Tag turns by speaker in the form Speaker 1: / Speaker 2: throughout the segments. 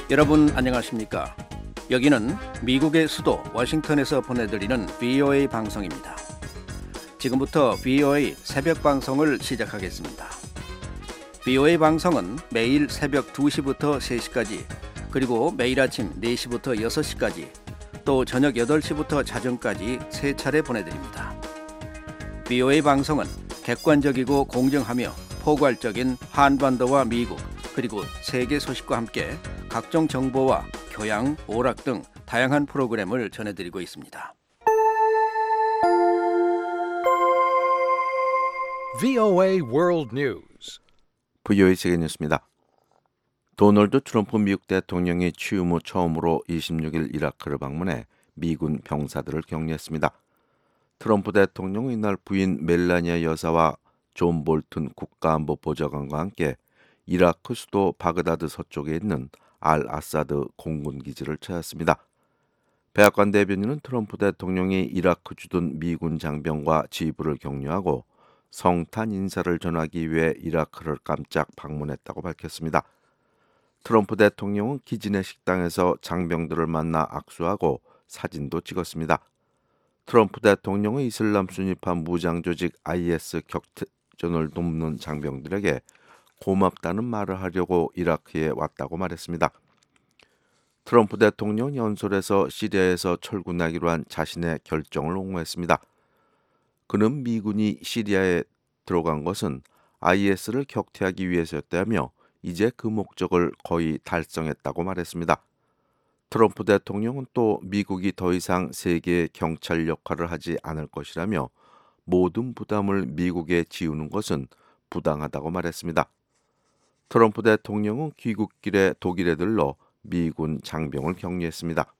Speaker 1: 여러분 안녕하십니까? 여기는 미국의 수도 워싱턴에서 보내드리는 VOA 방송입니다. 지금부터 VOA 새벽 방송을 시작하겠습니다. VOA 방송은 매일 새벽 2시부터 3시까지, 그리고 매일 아침 4시부터 6시까지, 또 저녁 8시부터 자정까지 3차례 보내드립니다. VOA 방송은 객관적이고 공정하며 포괄적인 한반도와 미국, 그리고 세계 소식과 함께 각종 정보와 교양, 오락 등 다양한 프로그램을 전해드리고 있습니다.
Speaker 2: VOA World News.
Speaker 3: VOA 세계 뉴스입니다. 도널드 트럼프 미국 대통령이 취임 후 처음으로 26일 이라크를 방문해 미군 병사들을 격려했습니다. 트럼프 대통령은 이날 부인 멜라니아 여사와 존 볼튼 국가안보 보좌관과 함께 이라크 수도 바그다드 서쪽에 있는 알 아사드 공군 기지를 찾았습니다. 백악관 대변인은 트럼프 대통령이 이라크 주둔 미군 장병과 지휘부를 격려하고 성탄 인사를 전하기 위해 이라크를 깜짝 방문했다고 밝혔습니다. 트럼프 대통령은 기지 내 식당에서 장병들을 만나 악수하고 사진도 찍었습니다. 트럼프 대통령은 이슬람 순위파 무장 조직 IS 격전을 돕는 장병들에게 고맙다는 말을 하려고 이라크에 왔다고 말했습니다. 트럼프 대통령 연설에서 시리아에서 철군하기로 한 자신의 결정을 옹호했습니다. 그는 미군이 시리아에 들어간 것은 IS를 격퇴하기 위해서였다며 이제 그 목적을 거의 달성했다고 말했습니다. 트럼프 대통령은 또 미국이 더 이상 세계의 경찰 역할을 하지 않을 것이라며 모든 부담을 미국에 지우는 것은 부당하다고 말했습니다. 트럼프 대통령은 귀국길에 독일에 들러 미군 장병을 격려했습니다.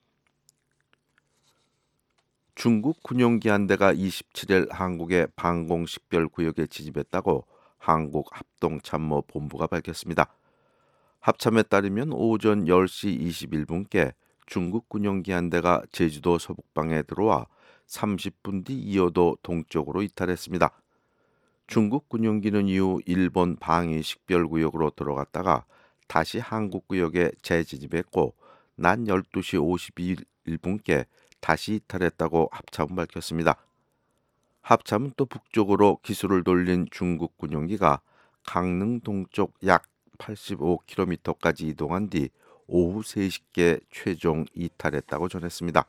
Speaker 3: 중국 군용기 한 대가 27일 한국의 방공 식별구역에 진입했다고 한국합동참모본부가 밝혔습니다. 합참에 따르면 오전 10시 21분께 중국 군용기 한 대가 제주도 서북방에 들어와 30분 뒤 이어도 동쪽으로 이탈했습니다. 중국 군용기는 이후 일본 방위 식별구역으로 들어갔다가 다시 한국 구역에 재진입했고 낮 12시 51분께 다시 이탈했다고 합참은 밝혔습니다. 합참은 또 북쪽으로 기술을 돌린 중국 군용기가 강릉 동쪽 약 85km까지 이동한 뒤 오후 3시께 최종 이탈했다고 전했습니다.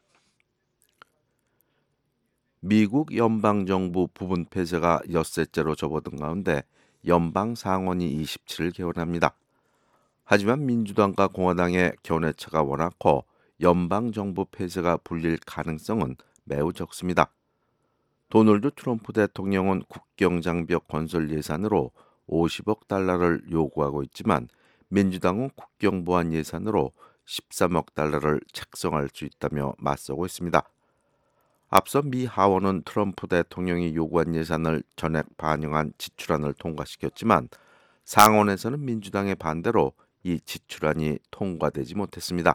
Speaker 3: 미국 연방정부 부분 폐쇄가 엿새째로 접어든 가운데 연방 상원이 27일 개원합니다. 하지만 민주당과 공화당의 견해차가 워낙 커 연방정부 폐쇄가 불릴 가능성은 매우 적습니다. 도널드 트럼프 대통령은 국경장벽 건설 예산으로 50억 달러를 요구하고 있지만 민주당은 국경보안 예산으로 13억 달러를 책정할 수 있다며 맞서고 있습니다. 앞서 미 하원은 트럼프 대통령이 요구한 예산을 전액 반영한 지출안을 통과시켰지만 상원에서는 민주당의 반대로 이 지출안이 통과되지 못했습니다.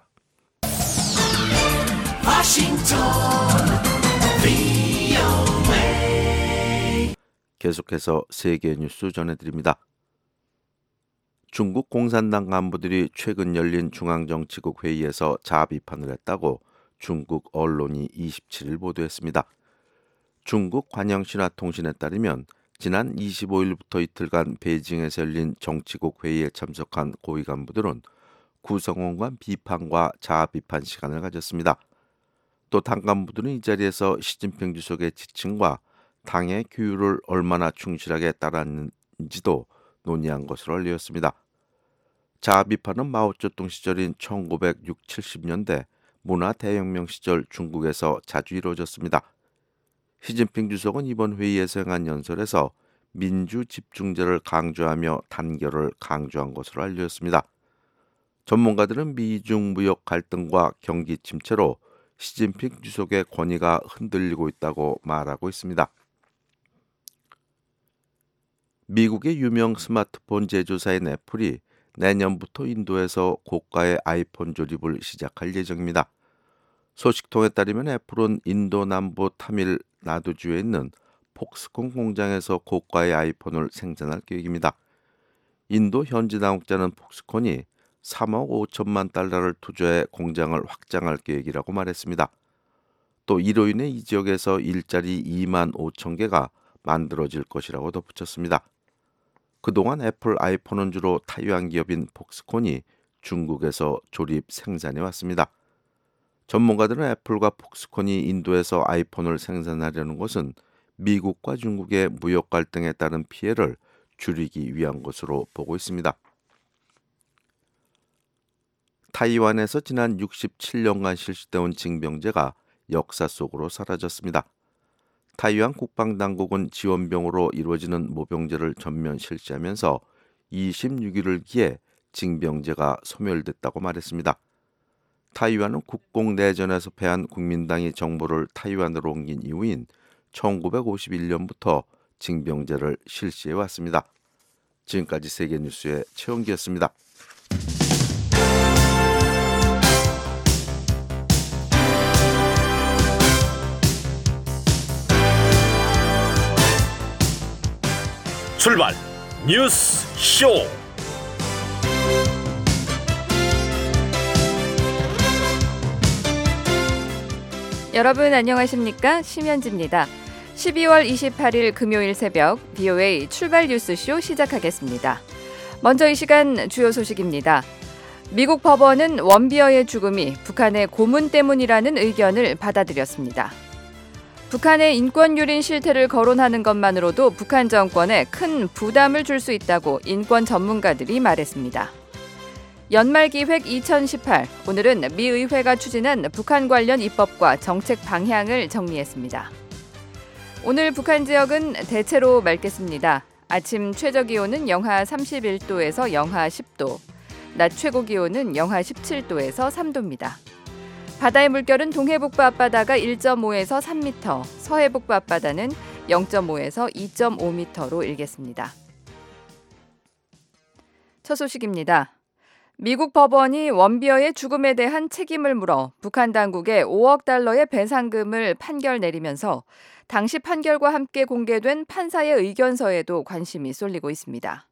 Speaker 3: 계속해서 세계 뉴스 전해드립니다. 중국 공산당 간부들이 최근 열린 중앙정치국 회의에서 자비판을 했다고 중국 언론이 27일 보도했습니다. 중국 관영신화통신에 따르면 지난 25일부터 이틀간 베이징에서 열린 정치국 회의에 참석한 고위 간부들은 구성원 간 비판과 자비판 시간을 가졌습니다. 또 당 간부들은 이 자리에서 시진핑 주석의 지침과 당의 규율을 얼마나 충실하게 따랐는지도 논의한 것으로 알려졌습니다. 자비판은 마오쩌둥 시절인 1960, 70년대 문화 대혁명 시절 중국에서 자주 이루어졌습니다. 시진핑 주석은 이번 회의에서 행한 연설에서 민주 집중제를 강조하며 단결을 강조한 것으로 알려졌습니다. 전문가들은 미중 무역 갈등과 경기 침체로 시진핑 주석의 권위가 흔들리고 있다고 말하고 있습니다. 미국의 유명 스마트폰 제조사인 애플이 내년부터 인도에서 고가의 아이폰 조립을 시작할 예정입니다. 소식통에 따르면 애플은 인도 남부 타밀 나두주에 있는 폭스콘 공장에서 고가의 아이폰을 생산할 계획입니다. 인도 현지 당국자는 폭스콘이 3억 5천만 달러를 투자해 공장을 확장할 계획이라고 말했습니다. 또 이로 인해 이 지역에서 일자리 2만 5천 개가 만들어질 것이라고 덧붙였습니다. 그동안 애플 아이폰은 주로 타이완 기업인 폭스콘이 중국에서 조립 생산해 왔습니다. 전문가들은 애플과 폭스콘이 인도에서 아이폰을 생산하려는 것은 미국과 중국의 무역 갈등에 따른 피해를 줄이기 위한 것으로 보고 있습니다. 타이완에서 지난 67년간 실시되어 징병제가 역사 속으로 사라졌습니다. 타이완 국방당국은 지원병으로 이루어지는 모병제를 전면 실시하면서 26일을 기해 징병제가 소멸됐다고 말했습니다. 타이완은 국공내전에서 패한 국민당이 정부를 타이완으로 옮긴 이후인 1951년부터 징병제를 실시해 왔습니다. 지금까지 세계뉴스의 최원기였습니다.
Speaker 4: 출발 뉴스 쇼.
Speaker 5: 여러분 안녕하십니까? 심현지입니다. 12월 28일 금요일 새벽 VOA 출발 뉴스쇼 시작하겠습니다. 먼저 이 시간 주요 소식입니다. 미국 법원은 원비어의 죽음이 북한의 고문 때문이라는 의견을 받아들였습니다. 북한의 인권 유린 실태를 거론하는 것만으로도 북한 정권에 큰 부담을 줄 수 있다고 인권 전문가들이 말했습니다. 연말기획 2018, 오늘은 미 의회가 추진한 북한 관련 입법과 정책 방향을 정리했습니다. 오늘 북한 지역은 대체로 맑겠습니다. 아침 최저기온은 영하 31도에서 영하 10도, 낮 최고기온은 영하 17도에서 3도입니다. 바다의 물결은 동해북부 앞바다가 1.5에서 3m, 서해북부 앞바다는 0.5에서 2.5m로 일겠습니다. 첫 소식입니다. 미국 법원이 원비어의 죽음에 대한 책임을 물어 북한 당국에 5억 달러의 배상금을 판결 내리면서 당시 판결과 함께 공개된 판사의 의견서에도 관심이 쏠리고 있습니다.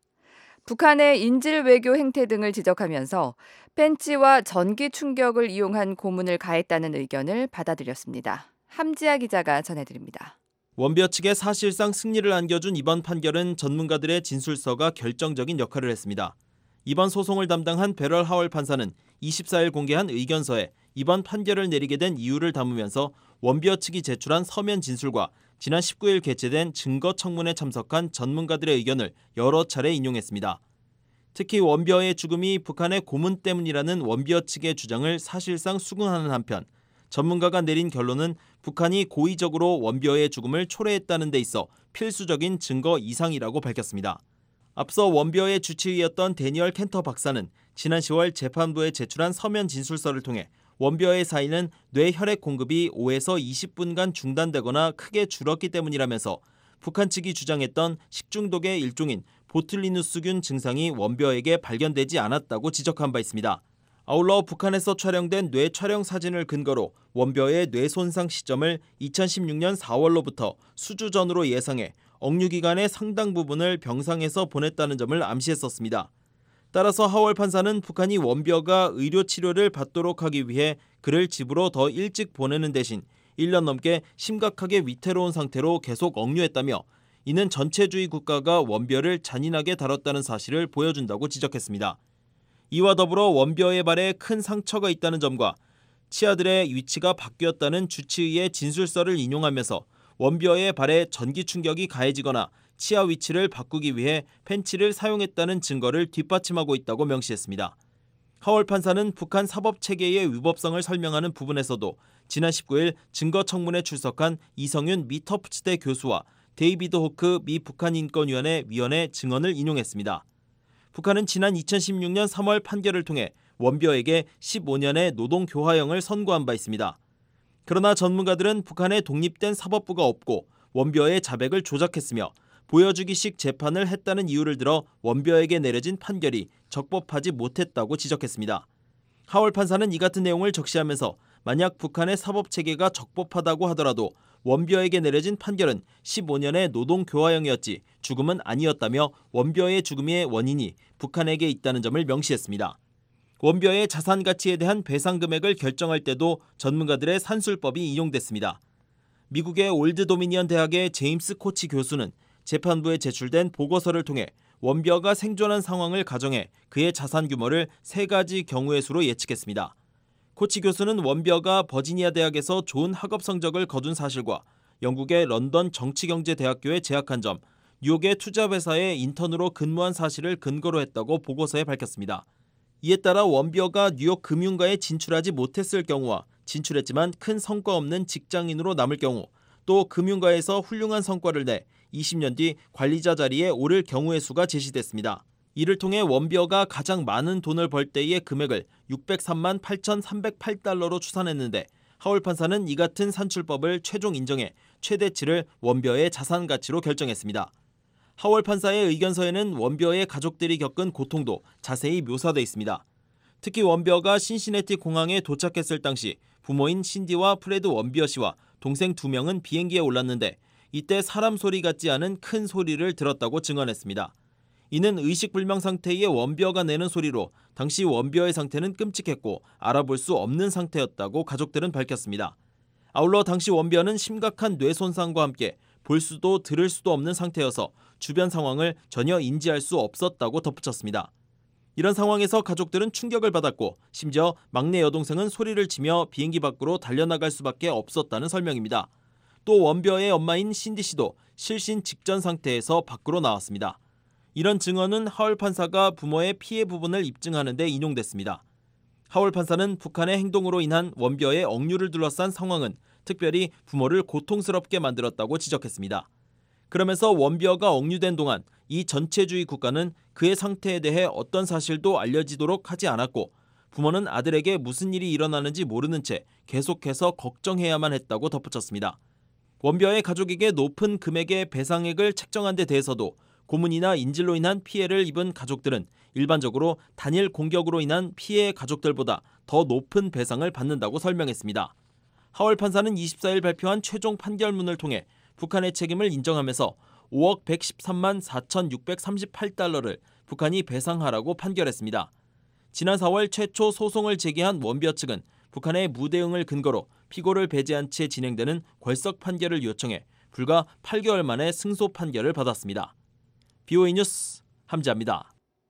Speaker 5: 북한의 인질 외교 행태 등을 지적하면서 펜치와 전기 충격을 이용한 고문을 가했다는 의견을 받아들였습니다. 함지아 기자가 전해드립니다.
Speaker 6: 원비어 측에 사실상 승리를 안겨준 이번 판결은 전문가들의 진술서가 결정적인 역할을 했습니다. 이번 소송을 담당한 베럴 하월 판사는 24일 공개한 의견서에 이번 판결을 내리게 된 이유를 담으면서 원비어 측이 제출한 서면 진술과 지난 19일 개최된 증거 청문회에 참석한 전문가들의 의견을 여러 차례 인용했습니다. 특히 원비어의 죽음이 북한의 고문 때문이라는 원비어 측의 주장을 사실상 수긍하는 한편 전문가가 내린 결론은 북한이 고의적으로 원비어의 죽음을 초래했다는 데 있어 필수적인 증거 이상이라고 밝혔습니다. 앞서 원비어의 주치의였던 데니얼 켄터 박사는 지난 10월 재판부에 제출한 서면 진술서를 통해 원비어의 사인은 뇌혈액 공급이 5에서 20분간 중단되거나 크게 줄었기 때문이라면서 북한 측이 주장했던 식중독의 일종인 보툴리누스균 증상이 원비어에게 발견되지 않았다고 지적한 바 있습니다. 아울러 북한에서 촬영된 뇌 촬영 사진을 근거로 원비어의 뇌 손상 시점을 2016년 4월로부터 수주 전으로 예상해 억류기간의 상당 부분을 병상에서 보냈다는 점을 암시했었습니다. 따라서 하월 판사는 북한이 원비어가 의료 치료를 받도록 하기 위해 그를 집으로 더 일찍 보내는 대신 1년 넘게 심각하게 위태로운 상태로 계속 억류했다며 이는 전체주의 국가가 원비어를 잔인하게 다뤘다는 사실을 보여준다고 지적했습니다. 이와 더불어 원비어의 발에 큰 상처가 있다는 점과 치아들의 위치가 바뀌었다는 주치의의 진술서를 인용하면서 원비어의 발에 전기 충격이 가해지거나 치아 위치를 바꾸기 위해 펜치를 사용했다는 증거를 뒷받침하고 있다고 명시했습니다. 하월 판사는 북한 사법체계의 위법성을 설명하는 부분에서도 지난 19일 증거청문회에 출석한 이성윤 미 터프츠대 교수와 데이비드 호크 미 북한인권위원회 위원의 증언을 인용했습니다. 북한은 지난 2016년 3월 판결을 통해 원비어에게 15년의 노동교화형을 선고한 바 있습니다. 그러나 전문가들은 북한에 독립된 사법부가 없고 원비어의 자백을 조작했으며 보여주기식 재판을 했다는 이유를 들어 원비어에게 내려진 판결이 적법하지 못했다고 지적했습니다. 하월 판사는 이 같은 내용을 적시하면서 만약 북한의 사법체계가 적법하다고 하더라도 원비어에게 내려진 판결은 15년의 노동교화형이었지 죽음은 아니었다며 원비어의 죽음의 원인이 북한에게 있다는 점을 명시했습니다. 원벼의 자산 가치에 대한 배상 금액을 결정할 때도 전문가들의 산술법이 이용됐습니다. 미국의 올드 도미니언 대학의 제임스 코치 교수는 재판부에 제출된 보고서를 통해 원벼가 생존한 상황을 가정해 그의 자산 규모를 3가지 경우의 수로 예측했습니다. 코치 교수는 원벼가 버지니아 대학에서 좋은 학업 성적을 거둔 사실과 영국의 런던 정치경제대학교에 재학한 점, 뉴욕의 투자회사에 인턴으로 근무한 사실을 근거로 했다고 보고서에 밝혔습니다. 이에 따라 원벼가 뉴욕 금융가에 진출하지 못했을 경우와 진출했지만 큰 성과 없는 직장인으로 남을 경우, 또 금융가에서 훌륭한 성과를 내 20년 뒤 관리자 자리에 오를 경우의 수가 제시됐습니다. 이를 통해 원벼가 가장 많은 돈을 벌 때의 금액을 603만 8,308달러로 추산했는데 하월 판사는 이 같은 산출법을 최종 인정해 최대치를 원벼의 자산 가치로 결정했습니다. 하월 판사의 의견서에는 원벼의 가족들이 겪은 고통도 자세히 묘사되어 있습니다. 특히 원벼가 신시내티 공항에 도착했을 당시 부모인 신디와 프레드 원비어 씨와 동생 2명은 비행기에 올랐는데 이때 사람 소리 같지 않은 큰 소리를 들었다고 증언했습니다. 이는 의식불명 상태의 원비어가 내는 소리로 당시 원비어의 상태는 끔찍했고 알아볼 수 없는 상태였다고 가족들은 밝혔습니다. 아울러 당시 원비어는 심각한 뇌 손상과 함께 볼 수도 들을 수도 없는 상태여서 주변 상황을 전혀 인지할 수 없었다고 덧붙였습니다. 이런 상황에서 가족들은 충격을 받았고 심지어 막내 여동생은 소리를 치며 비행기 밖으로 달려나갈 수밖에 없었다는 설명입니다. 또 원벼의 엄마인 신디 씨도 실신 직전 상태에서 밖으로 나왔습니다. 이런 증언은 하월 판사가 부모의 피해 부분을 입증하는 데 인용됐습니다. 하월 판사는 북한의 행동으로 인한 원벼의 억류를 둘러싼 상황은 특별히 부모를 고통스럽게 만들었다고 지적했습니다. 그러면서 원벼가 억류된 동안 이 전체주의 국가는 그의 상태에 대해 어떤 사실도 알려지도록 하지 않았고 부모는 아들에게 무슨 일이 일어나는지 모르는 채 계속해서 걱정해야만 했다고 덧붙였습니다. 원벼의 가족에게 높은 금액의 배상액을 책정한 데 대해서도 고문이나 인질로 인한 피해를 입은 가족들은 일반적으로 단일 공격으로 인한 피해 가족들보다 더 높은 배상을 받는다고 설명했습니다. 하월 판사는 24일 발표한 최종 판결문을 통해 북한의 책임을 인정하면서 5억 113만 4,638달러를 북한이 배상하라고 판결했습니다. 지난 4월 최초 소송을 제기한 원벼 측은 북한의 무대응을 근거로 피고를 배제한 채 진행되는 궐석 판결을 요청해 불과 8개월 만에 승소 판결을 받았습니다. BOA 뉴스 함지아입니다.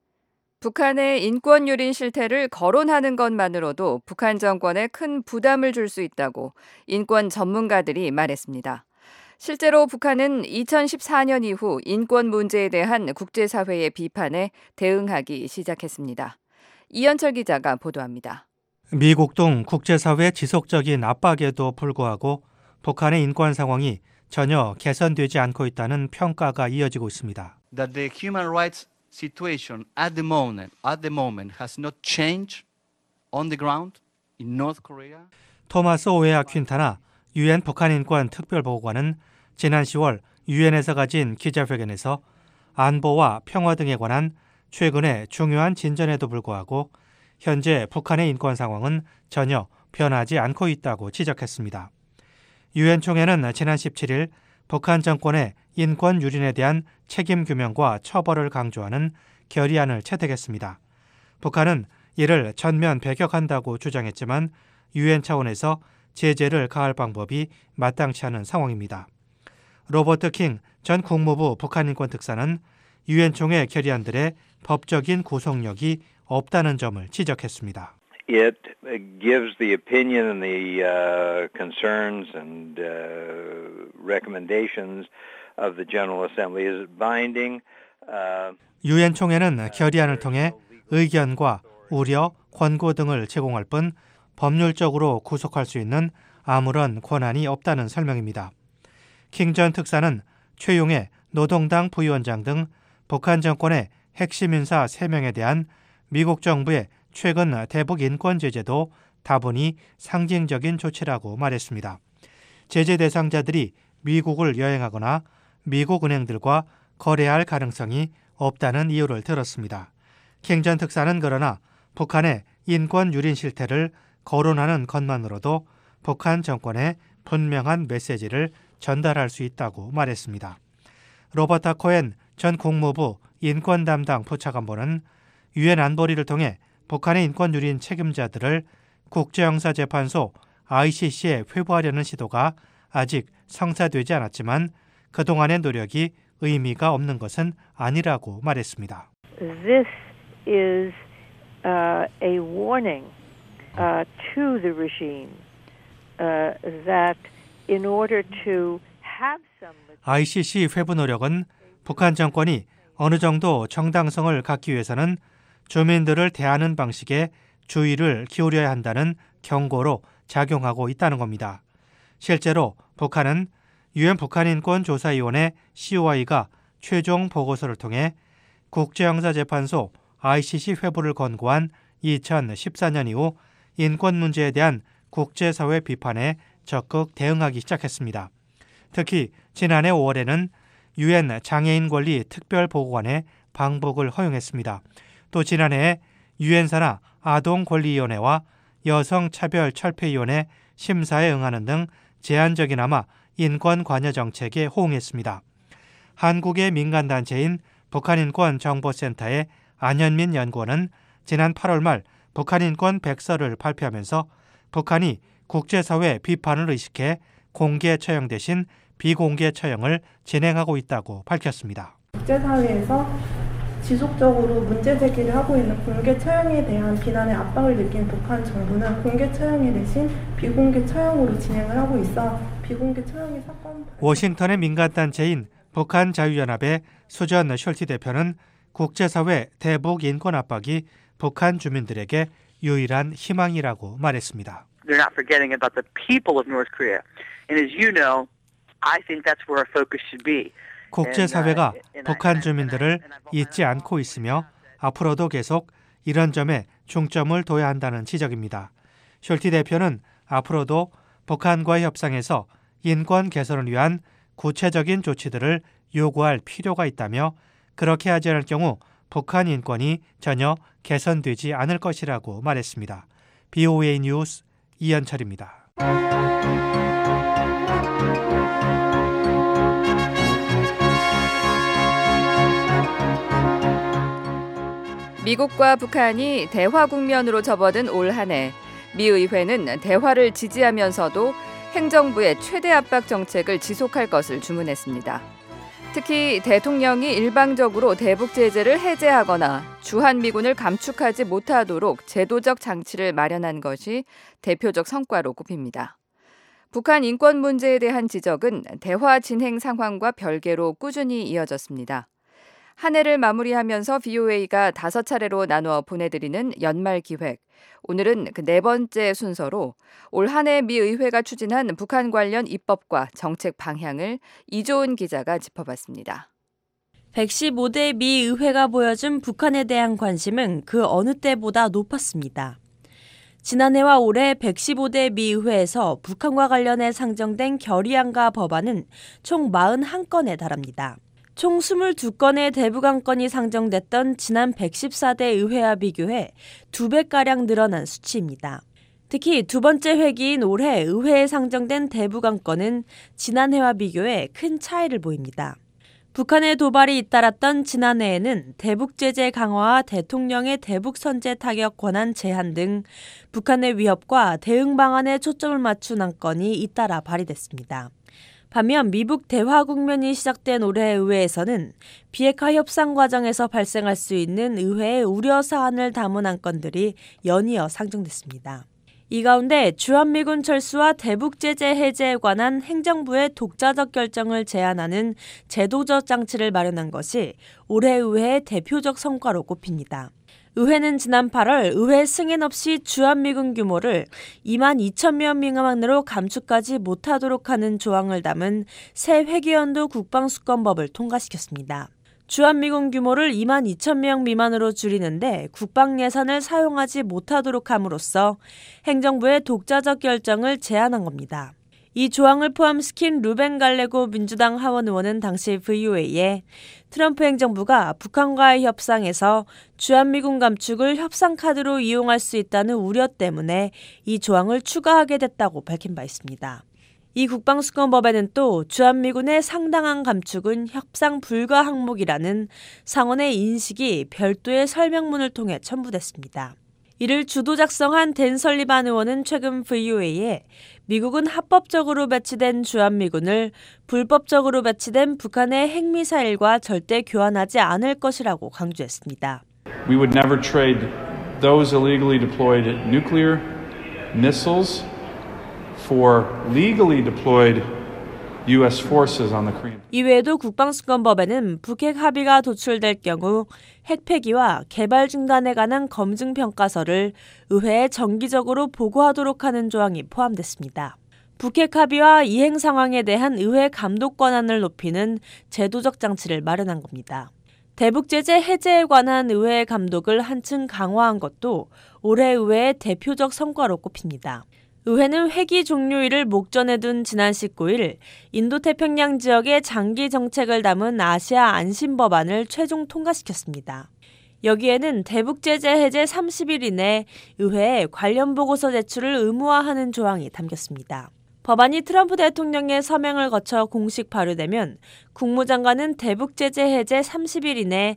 Speaker 5: 북한의 인권 유린 실태를 거론하는 것만으로도 북한 정권에 큰 부담을 줄 수 있다고 인권 전문가들이 말했습니다. 실제로 북한은 2014년 이후 인권 문제에 대한 국제사회의 비판에 대응하기 시작했습니다. 이현철 기자가 보도합니다.
Speaker 7: 미국 등 국제사회의 지속적인 압박에도 불구하고 북한의 인권 상황이 전혀 개선되지 않고 있다는 평가가 이어지고 있습니다.
Speaker 8: That the human rights situation at the moment has not changed on the ground in North Korea.
Speaker 7: 토마스 오에아 퀸타나 유엔 북한 인권 특별보고관은 지난 10월 유엔에서 가진 기자회견에서 안보와 평화 등에 관한 최근의 중요한 진전에도 불구하고 현재 북한의 인권 상황은 전혀 변하지 않고 있다고 지적했습니다. 유엔 총회는 지난 17일 북한 정권의 인권 유린에 대한 책임 규명과 처벌을 강조하는 결의안을 채택했습니다. 북한은 이를 전면 배격한다고 주장했지만 유엔 차원에서 제재를 가할 방법이 마땅치 않은 상황입니다. 로버트 킹 전 국무부 북한인권 특사는 유엔 총회 결의안들의 법적인 구속력이 없다는 점을 지적했습니다.
Speaker 9: It gives the opinion and the concerns and recommendations of the General Assembly is binding.
Speaker 7: 유엔 총회는 결의안을 통해 의견과 우려, 권고 등을 제공할 뿐 법률적으로 구속할 수 있는 아무런 권한이 없다는 설명입니다. 킹 전 특사는 최용해 노동당 부위원장 등 북한 정권의 핵심 인사 3명에 대한 미국 정부의 최근 대북 인권 제재도 다분히 상징적인 조치라고 말했습니다. 제재 대상자들이 미국을 여행하거나 미국 은행들과 거래할 가능성이 없다는 이유를 들었습니다. 킹 전 특사는 그러나 북한의 인권 유린 실태를 거론하는 것만으로도 북한 정권에 분명한 메시지를 전달할 수 있다고 말했습니다. 로버타 코엔 전 국무부 인권 담당 부차관보는 유엔 안보리를 통해 북한의 인권 유린 책임자들을 국제형사재판소 ICC에 회부하려는 시도가 아직 성사되지 않았지만 그동안의 노력이 의미가 없는 것은 아니라고 말했습니다.
Speaker 10: This is a warning to the regime that in order to have some
Speaker 7: ICC 회부 노력은 북한 정권이 어느 정도 정당성을 갖기 위해서는 주민들을 대하는 방식에 주의를 기울여야 한다는 경고로 작용하고 있다는 겁니다. 실제로 북한은 유엔 북한인권조사위원회 COI가 최종 보고서를 통해 국제형사재판소 ICC 회부를 권고한 2014년 이후 인권 문제에 대한 국제사회 비판에 적극 대응하기 시작했습니다. 특히 지난해 5월에는 유엔 장애인 권리 특별보고관의 방북을 허용했습니다. 또 지난해에 유엔 산하 아동권리위원회와 여성차별철폐위원회 심사에 응하는 등 제한적이나마 인권 관여 정책에 호응했습니다. 한국의 민간단체인 북한인권정보센터의 안현민 연구원은 지난 8월 말 북한인권 백서를 발표하면서 북한이 국제사회 비판을 의식해 공개 처형 대신 비공개 처형을 진행하고 있다고 밝혔습니다.
Speaker 11: 국제사회에서 지속적으로 문제 제기를 하고 있는 공개 처형에 대한 비난의 압박을 느낀 북한 정부는 공개 처형에 대신 비공개 처형으로 진행을 하고 있어 비공개 처형의 사건.
Speaker 7: 워싱턴의 민간단체인 북한자유연합의 수전 숄티 대표는 국제사회 대북 인권 압박이 북한 주민들에게 유일한 희망이라고 말했습니다.
Speaker 12: They're not forgetting about the people of North Korea. And as you know, I think that's where our focus should be.
Speaker 7: 국제사회가 북한 주민들을 잊지 않고 있으며 앞으로도 계속 이런 점에 중점을 둬야 한다는 지적입니다. 숄티 대표는 앞으로도 북한과의 협상에서 인권 개선을 위한 구체적인 조치들을 요구할 필요가 있다며 그렇게 하지 않을 경우 북한 인권이 전혀 개선되지 않을 것이라고 말했습니다. BOA 뉴스 이현철입니다.
Speaker 5: 미국과 북한이 대화 국면으로 접어든 올 한 해, 미 의회는 대화를 지지하면서도 행정부의 최대 압박 정책을 지속할 것을 주문했습니다. 특히 대통령이 일방적으로 대북 제재를 해제하거나 주한미군을 감축하지 못하도록 제도적 장치를 마련한 것이 대표적 성과로 꼽힙니다. 북한 인권 문제에 대한 지적은 대화 진행 상황과 별개로 꾸준히 이어졌습니다. 한 해를 마무리하면서 VOA가 5차례로 나누어 보내드리는 연말 기획. 오늘은 그 4번째 순서로 올 한 해 미 의회가 추진한 북한 관련 입법과 정책 방향을 이조은 기자가 짚어봤습니다.
Speaker 13: 115대 미 의회가 보여준 북한에 대한 관심은 그 어느 때보다 높았습니다. 지난해와 올해 115대 미 의회에서 북한과 관련해 상정된 결의안과 법안은 총 41건에 달합니다. 총 22건의 대북 안건이 상정됐던 지난 114대 의회와 비교해 2배가량 늘어난 수치입니다. 특히 두 번째 회기인 올해 의회에 상정된 대북 안건은 지난해와 비교해 큰 차이를 보입니다. 북한의 도발이 잇따랐던 지난해에는 대북 제재 강화와 대통령의 대북 선제 타격 권한 제한 등 북한의 위협과 대응 방안에 초점을 맞춘 안건이 잇따라 발의됐습니다. 반면 미북 대화 국면이 시작된 올해 의회에서는 비핵화 협상 과정에서 발생할 수 있는 의회의 우려 사안을 담은 안건들이 연이어 상정됐습니다. 이 가운데 주한미군 철수와 대북 제재 해제에 관한 행정부의 독자적 결정을 제한하는 제도적 장치를 마련한 것이 올해 의회의 대표적 성과로 꼽힙니다. 의회는 지난 8월 의회 승인 없이 주한미군 규모를 22,000명 미만으로 감축하지 못하도록 하는 조항을 담은 새 회계연도 국방수권법을 통과시켰습니다. 주한미군 규모를 22,000명 미만으로 줄이는데 국방 예산을 사용하지 못하도록 함으로써 행정부의 독자적 결정을 제한한 겁니다. 이 조항을 포함시킨 루벤 갈레고 민주당 하원 의원은 당시 VOA에 트럼프 행정부가 북한과의 협상에서 주한미군 감축을 협상 카드로 이용할 수 있다는 우려 때문에 이 조항을 추가하게 됐다고 밝힌 바 있습니다. 이 국방수권법에는 또 주한미군의 상당한 감축은 협상 불가 항목이라는 상원의 인식이 별도의 설명문을 통해 첨부됐습니다. 이를 주도 작성한 댄 설리반 의원은 최근 VOA에 미국은 합법적으로 배치된 주한미군을 불법적으로 배치된 북한의 핵미사일과 절대 교환하지 않을 것이라고 강조했습니다.
Speaker 14: We would never trade those illegally deployed nuclear missiles for legally deployed U.S. forces on the Korean.
Speaker 13: 이외에도 국방수권법에는 북핵 합의가 도출될 경우 핵 폐기와 개발 중단에 관한 검증 평가서를 의회에 정기적으로 보고하도록 하는 조항이 포함됐습니다. 북핵 합의와 이행 상황에 대한 의회 감독 권한을 높이는 제도적 장치를 마련한 겁니다. 대북 제재 해제에 관한 의회 감독을 한층 강화한 것도 올해 의회의 대표적 성과로 꼽힙니다. 의회는 회기 종료일을 목전에 둔 지난 19일 인도태평양 지역의 장기 정책을 담은 아시아 안심 법안을 최종 통과시켰습니다. 여기에는 대북 제재 해제 30일 이내 의회에 관련 보고서 제출을 의무화하는 조항이 담겼습니다. 법안이 트럼프 대통령의 서명을 거쳐 공식 발효되면 국무장관은 대북 제재 해제 30일 이내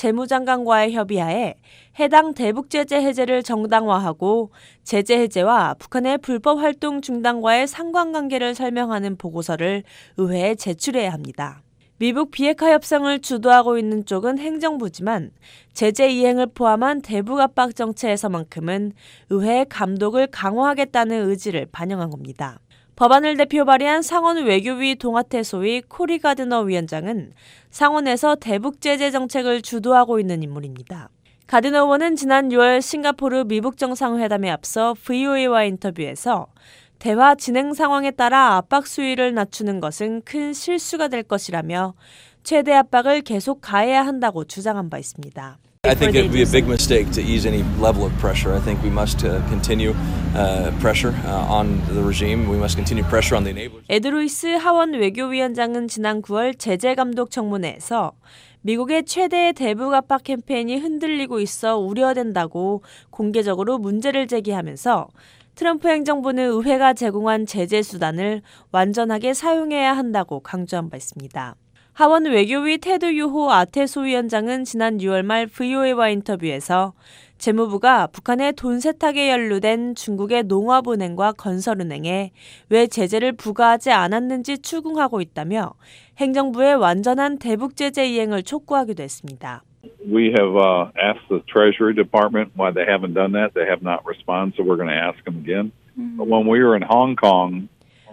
Speaker 13: 재무장관과의 협의하에 해당 대북 제재 해제를 정당화하고 제재 해제와 북한의 불법 활동 중단과의 상관관계를 설명하는 보고서를 의회에 제출해야 합니다. 미북 비핵화 협상을 주도하고 있는 쪽은 행정부지만 제재 이행을 포함한 대북 압박 정책에서만큼은 의회의 감독을 강화하겠다는 의지를 반영한 겁니다. 법안을 대표 발의한 상원 외교위 동아태 소위 코리 가드너 위원장은 상원에서 대북 제재 정책을 주도하고 있는 인물입니다. 가드너 의원은 지난 6월 싱가포르 미북 정상회담에 앞서 VOA와 인터뷰에서 대화 진행 상황에 따라 압박 수위를 낮추는 것은 큰 실수가 될 것이라며 최대 압박을 계속 가해야 한다고 주장한 바 있습니다.
Speaker 15: I think it would be a big mistake to ease any level of pressure. I think we must continue pressure on the regime. We must continue pressure on the enablers.
Speaker 13: 에드 루이스 하원 외교위원장은 지난 9월 제재감독 청문회에서 미국의 최대의 대북 압박 캠페인이 흔들리고 있어 우려된다고 공개적으로 문제를 제기하면서 트럼프 행정부는 의회가 제공한 제재 수단을 완전하게 사용해야 한다고 강조한 바 있습니다. 하원 외교위 테드 유호 아테소 위원장은 지난 6월 말 VOA와 인터뷰에서 재무부가 북한의 돈 세탁에 연루된 중국의 농업은행과 건설은행에 왜 제재를 부과하지 않았는지 추궁하고 있다며 행정부의 완전한 대북 제재 이행을 촉구하기도 했습니다.
Speaker 16: We have asked the Treasury Department why they haven't done that. They have not responded, so we're going to ask them again. But when we were in Hong Kong,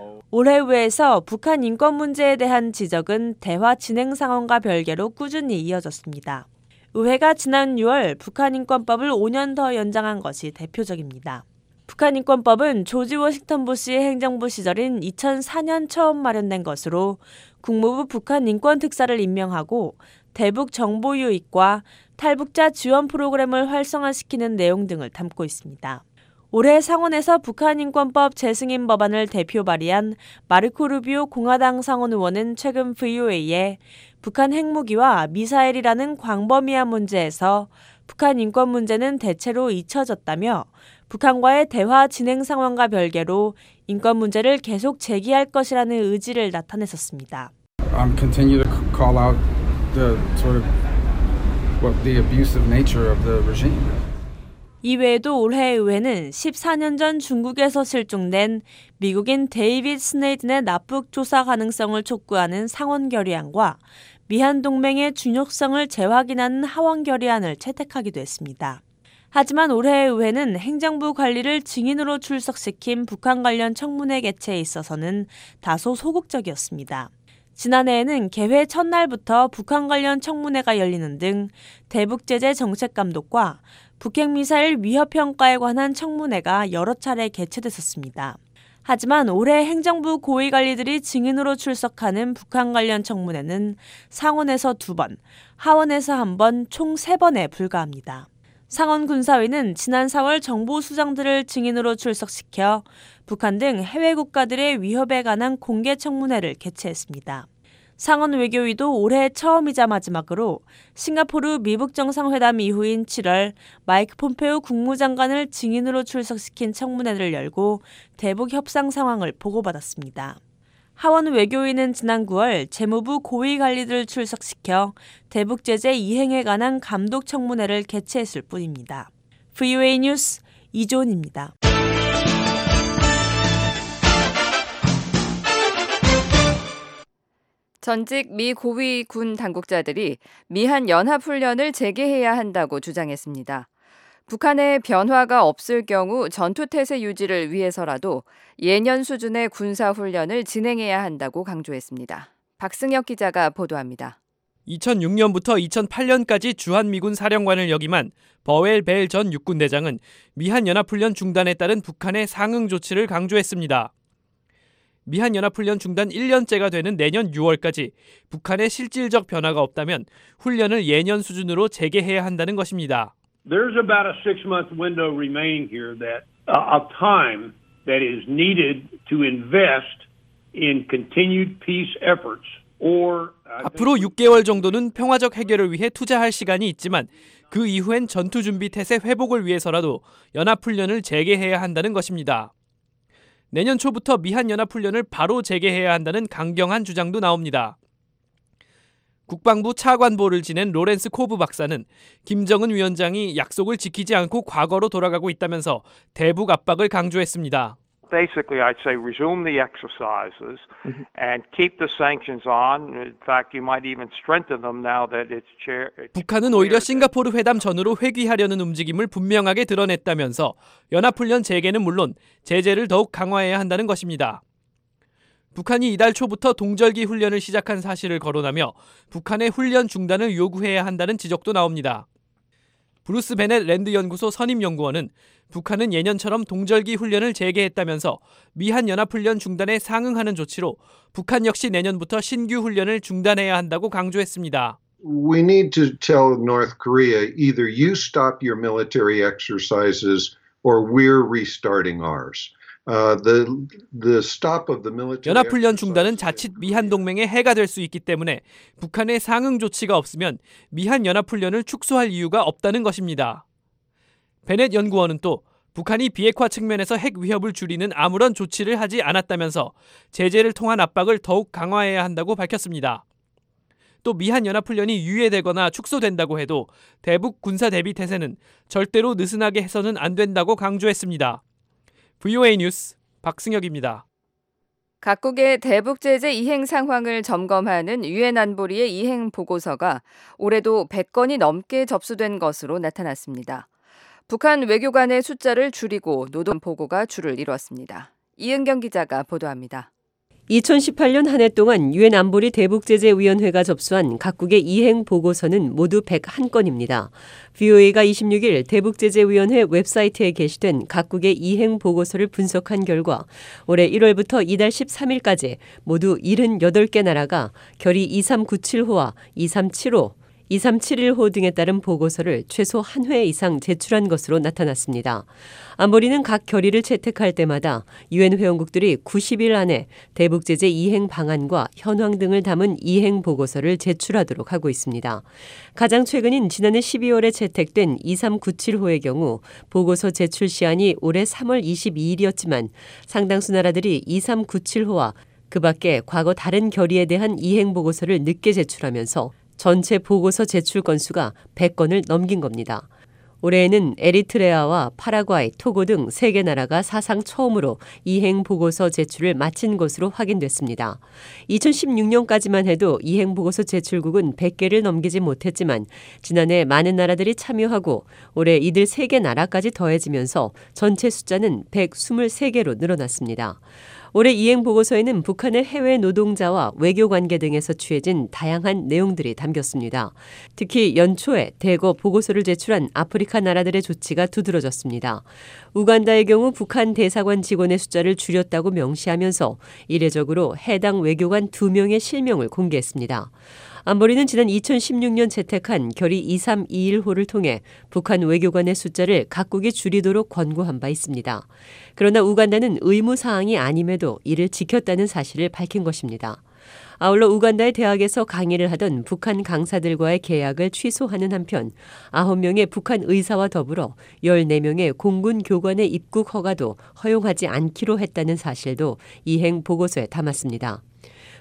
Speaker 13: 올해 의회에서 북한 인권 문제에 대한 지적은 대화 진행 상황과 별개로 꾸준히 이어졌습니다. 의회가 지난 6월 북한인권법을 5년 더 연장한 것이 대표적입니다. 북한인권법은 조지 워싱턴 부시 행정부 시절인 2004년 처음 마련된 것으로 국무부 북한인권특사를 임명하고 대북 정보 유입과 탈북자 지원 프로그램을 활성화시키는 내용 등을 담고 있습니다. 올해 상원에서 북한인권법 재승인 법안을 대표 발의한 마르코 루비오 공화당 상원 의원은 최근 VOA에 북한 핵무기와 미사일이라는 광범위한 문제에서 북한 인권 문제는 대체로 잊혀졌다며 북한과의 대화 진행 상황과 별개로 인권 문제를 계속 제기할 것이라는 의지를 나타냈었습니다.
Speaker 17: Continue to call out the sort of the abusive nature of the regime.
Speaker 13: 이외에도 올해 의회는 14년 전 중국에서 실종된 미국인 데이빗 스네이든의 납북 조사 가능성을 촉구하는 상원 결의안과 미한 동맹의 중요성을 재확인하는 하원 결의안을 채택하기도 했습니다. 하지만 올해 의회는 행정부 관리를 증인으로 출석시킨 북한 관련 청문회 개최에 있어서는 다소 소극적이었습니다. 지난해에는 개회 첫날부터 북한 관련 청문회가 열리는 등 대북 제재 정책 감독과 북핵미사일 위협 평가에 관한 청문회가 여러 차례 개최됐었습니다. 하지만 올해 행정부 고위 관리들이 증인으로 출석하는 북한 관련 청문회는 상원에서 2번, 하원에서 1번, 총 3번에 불과합니다. 상원 군사위는 지난 4월 정보수장들을 증인으로 출석시켜 북한 등 해외 국가들의 위협에 관한 공개 청문회를 개최했습니다. 상원 외교위도 올해 처음이자 마지막으로 싱가포르 미북 정상회담 이후인 7월 마이크 폼페오 국무장관을 증인으로 출석시킨 청문회를 열고 대북 협상 상황을 보고받았습니다. 하원 외교위는 지난 9월 재무부 고위 관리들을 출석시켜 대북 제재 이행에 관한 감독 청문회를 개최했을 뿐입니다. VOA 뉴스 이조은입니다.
Speaker 5: 전직 미 고위 군 당국자들이 미한 연합훈련을 재개해야 한다고 주장했습니다. 북한의 변화가 없을 경우 전투태세 유지를 위해서라도 예년 수준의 군사훈련을 진행해야 한다고 강조했습니다. 박승혁 기자가 보도합니다.
Speaker 18: 2006년부터 2008년까지 주한미군 사령관을 역임한 버웰 벨 전 육군대장은 미한연합훈련 중단에 따른 북한의 상응 조치를 강조했습니다. 미한연합훈련 중단 1년째가 되는 내년 6월까지 북한의 실질적 변화가 없다면 훈련을 예년 수준으로 재개해야 한다는 것입니다.
Speaker 19: There's about a 6-month window remaining here that of time that is needed to invest in continued peace efforts.
Speaker 18: 앞으로 6개월 정도는 평화적 해결을 위해 투자할 시간이 있지만 그 이후엔 전투준비 태세 회복을 위해서라도 연합훈련을 재개해야 한다는 것입니다. 내년 초부터 미한연합훈련을 바로 재개해야 한다는 강경한 주장도 나옵니다. 국방부 차관보를 지낸 로렌스 코브 박사는 김정은 위원장이 약속을 지키지 않고 과거로 돌아가고 있다면서 대북 압박을 강조했습니다.
Speaker 20: Basically, I'd say resume the exercises and keep the sanctions on. In fact, you might even strengthen them now that it's
Speaker 18: 북한은 오히려 싱가포르 회담 전후로 회귀하려는 움직임을 분명하게 드러냈다면서 연합훈련 재개는 물론 제재를 더욱 강화해야 한다는 것입니다. 북한이 이달 초부터 동절기 훈련을 시작한 사실을 거론하며 북한의 훈련 중단을 요구해야 한다는 지적도 나옵니다. 브루스 베넷 랜드 연구소 선임 연구원은 북한은 예년처럼 동절기 훈련을 재개했다면서 미한 연합훈련 중단에 상응하는 조치로 북한 역시 내년부터 신규 훈련을 중단해야 한다고 강조했습니다.
Speaker 21: We need to tell North Korea either you stop your military exercises or we're restarting ours.
Speaker 18: 연합훈련 중단은 자칫 미한동맹의 해가 될 수 있기 때문에 북한의 상응 조치가 없으면 미한연합훈련을 축소할 이유가 없다는 것입니다. 베넷 연구원은 또 북한이 비핵화 측면에서 핵 위협을 줄이는 아무런 조치를 하지 않았다면서 제재를 통한 압박을 더욱 강화해야 한다고 밝혔습니다. 또 미한연합훈련이 유예되거나 축소된다고 해도 대북 군사 대비 태세는 절대로 느슨하게 해서는 안 된다고 강조했습니다. VOA 뉴스 박승혁입니다.
Speaker 5: 각국의 대북 제재 이행 상황을 점검하는 유엔 안보리의 이행 보고서가 올해도 100건이 넘게 접수된 것으로 나타났습니다. 북한 외교관의 숫자를 줄이고 노동 보고가 주를 이뤘습니다. 이은경 기자가 보도합니다.
Speaker 22: 2018년 한 해 동안 유엔 안보리 대북제재위원회가 접수한 각국의 이행 보고서는 모두 101건입니다. VOA가 26일 대북제재위원회 웹사이트에 게시된 각국의 이행 보고서를 분석한 결과 올해 1월부터 이달 13일까지 모두 78개 나라가 결의 2397호와 2375, 2371호 등에 따른 보고서를 최소 한 회 이상 제출한 것으로 나타났습니다. 안보리는 각 결의를 채택할 때마다 유엔 회원국들이 90일 안에 대북제재 이행 방안과 현황 등을 담은 이행 보고서를 제출하도록 하고 있습니다. 가장 최근인 지난해 12월에 채택된 2397호의 경우 보고서 제출 시한이 올해 3월 22일이었지만 상당수 나라들이 2397호와 그 밖에 과거 다른 결의에 대한 이행 보고서를 늦게 제출하면서 전체 보고서 제출 건수가 100건을 넘긴 겁니다. 올해에는 에리트레아와 파라과이, 토고 등 3개 나라가 사상 처음으로 이행 보고서 제출을 마친 것으로 확인됐습니다. 2016년까지만 해도 이행 보고서 제출국은 100개를 넘기지 못했지만 지난해 많은 나라들이 참여하고 올해 이들 3개 나라까지 더해지면서 전체 숫자는 123개로 늘어났습니다. 올해 이행 보고서에는 북한의 해외 노동자와 외교 관계 등에서 취해진 다양한 내용들이 담겼습니다. 특히 연초에 대거 보고서를 제출한 아프리카 나라들의 조치가 두드러졌습니다. 우간다의 경우 북한 대사관 직원의 숫자를 줄였다고 명시하면서 이례적으로 해당 외교관 2명의 실명을 공개했습니다. 안보리는 지난 2016년 채택한 결의 2321호를 통해 북한 외교관의 숫자를 각국이 줄이도록 권고한 바 있습니다. 그러나 우간다는 의무사항이 아님에도 이를 지켰다는 사실을 밝힌 것입니다. 아울러 우간다의 대학에서 강의를 하던 북한 강사들과의 계약을 취소하는 한편 9명의 북한 의사와 더불어 14명의 공군 교관의 입국 허가도 허용하지 않기로 했다는 사실도 이행 보고서에 담았습니다.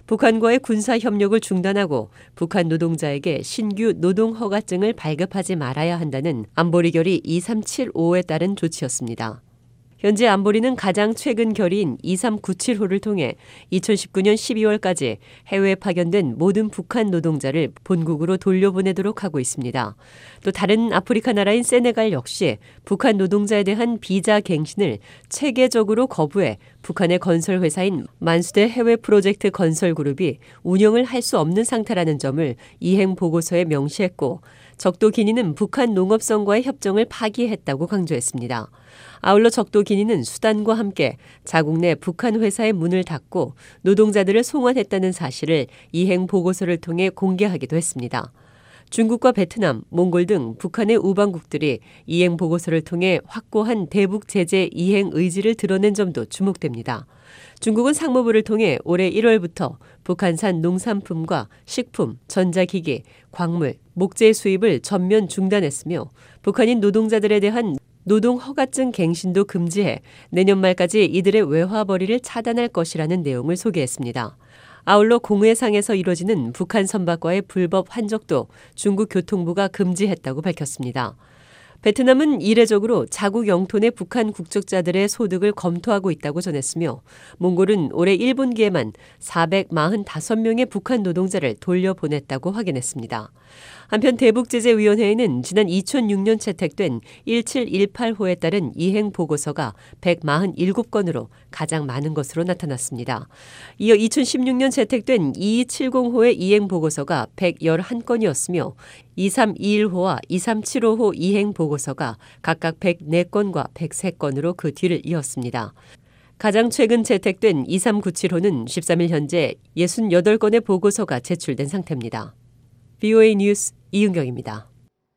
Speaker 22: 북한과의 군사 협력을 중단하고 북한 노동자에게 신규 노동 허가증을 발급하지 말아야 한다는 안보리 결의 2375에 따른 조치였습니다. 현재 안보리는 가장 최근 결의인 2397호를 통해 2019년 12월까지 해외에 파견된 모든 북한 노동자를 본국으로 돌려보내도록 하고 있습니다. 또 다른 아프리카 나라인 세네갈 역시 북한 노동자에 대한 비자 갱신을 체계적으로 거부해 북한의 건설 회사인 만수대 해외 프로젝트 건설 그룹이 운영을 할 수 없는 상태라는 점을 이행 보고서에 명시했고, 적도 기니는 북한 농업성과의 협정을 파기했다고 강조했습니다. 아울러 적도 기니는 수단과 함께 자국 내 북한 회사의 문을 닫고 노동자들을 송환했다는 사실을 이행 보고서를 통해 공개하기도 했습니다. 중국과 베트남, 몽골 등 북한의 우방국들이 이행 보고서를 통해 확고한 대북 제재 이행 의지를 드러낸 점도 주목됩니다. 중국은 상무부를 통해 올해 1월부터 북한산 농산품과 식품, 전자기기, 광물, 목재 수입을 전면 중단했으며 북한인 노동자들에 대한 노동 허가증 갱신도 금지해 내년 말까지 이들의 외화 벌이를 차단할 것이라는 내용을 소개했습니다. 아울러 공해상에서 이뤄지는 북한 선박과의 불법 환적도 중국 교통부가 금지했다고 밝혔습니다. 베트남은 이례적으로 자국 영토 내 북한 국적자들의 소득을 검토하고 있다고 전했으며, 몽골은 올해 1분기에만 445명의 북한 노동자를 돌려보냈다고 확인했습니다. 한편 대북제재위원회에는 지난 2006년 채택된 1718호에 따른 이행 보고서가 147건으로 가장 많은 것으로 나타났습니다. 이어 2016년 채택된 2270호의 이행 보고서가 111건이었으며 2321호와 2375호 이행 보고서가 각각 104건과 103건으로 그 뒤를 이었습니다. 가장 최근 채택된 2397호는 13일 현재 68건의 보고서가 제출된 상태입니다. VOA 뉴스 이은경입니다.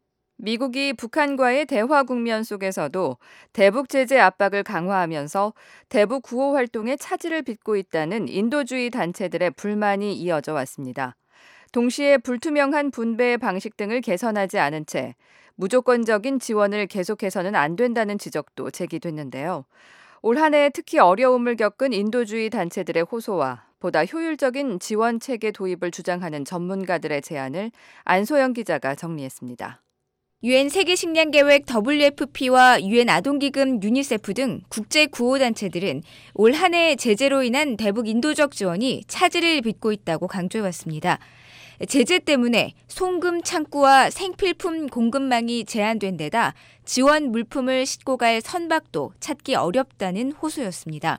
Speaker 5: 미국이 북한과의 대화 국면 속에서도 대북 제재 압박을 강화하면서 대북 구호 활동에 차질을 빚고 있다는 인도주의 단체들의 불만이 이어져 왔습니다. 동시에 불투명한 분배 방식 등을 개선하지 않은 채 무조건적인 지원을 계속해서는 안 된다는 지적도 제기됐는데요. 올 한 해 특히 어려움을 겪은 인도주의 단체들의 호소와 보다 효율적인 지원 체계 도입을 주장하는 전문가들의 제안을 안소영 기자가 정리했습니다.
Speaker 1: 유엔 세계식량계획 WFP와 유엔 아동기금 유니세프 등 국제 구호단체들은 올 한 해 제재로 인한 대북 인도적 지원이 차질을 빚고 있다고 강조해왔습니다. 제재 때문에 송금 창구와 생필품 공급망이 제한된 데다 지원 물품을 싣고 갈 선박도 찾기 어렵다는 호소였습니다.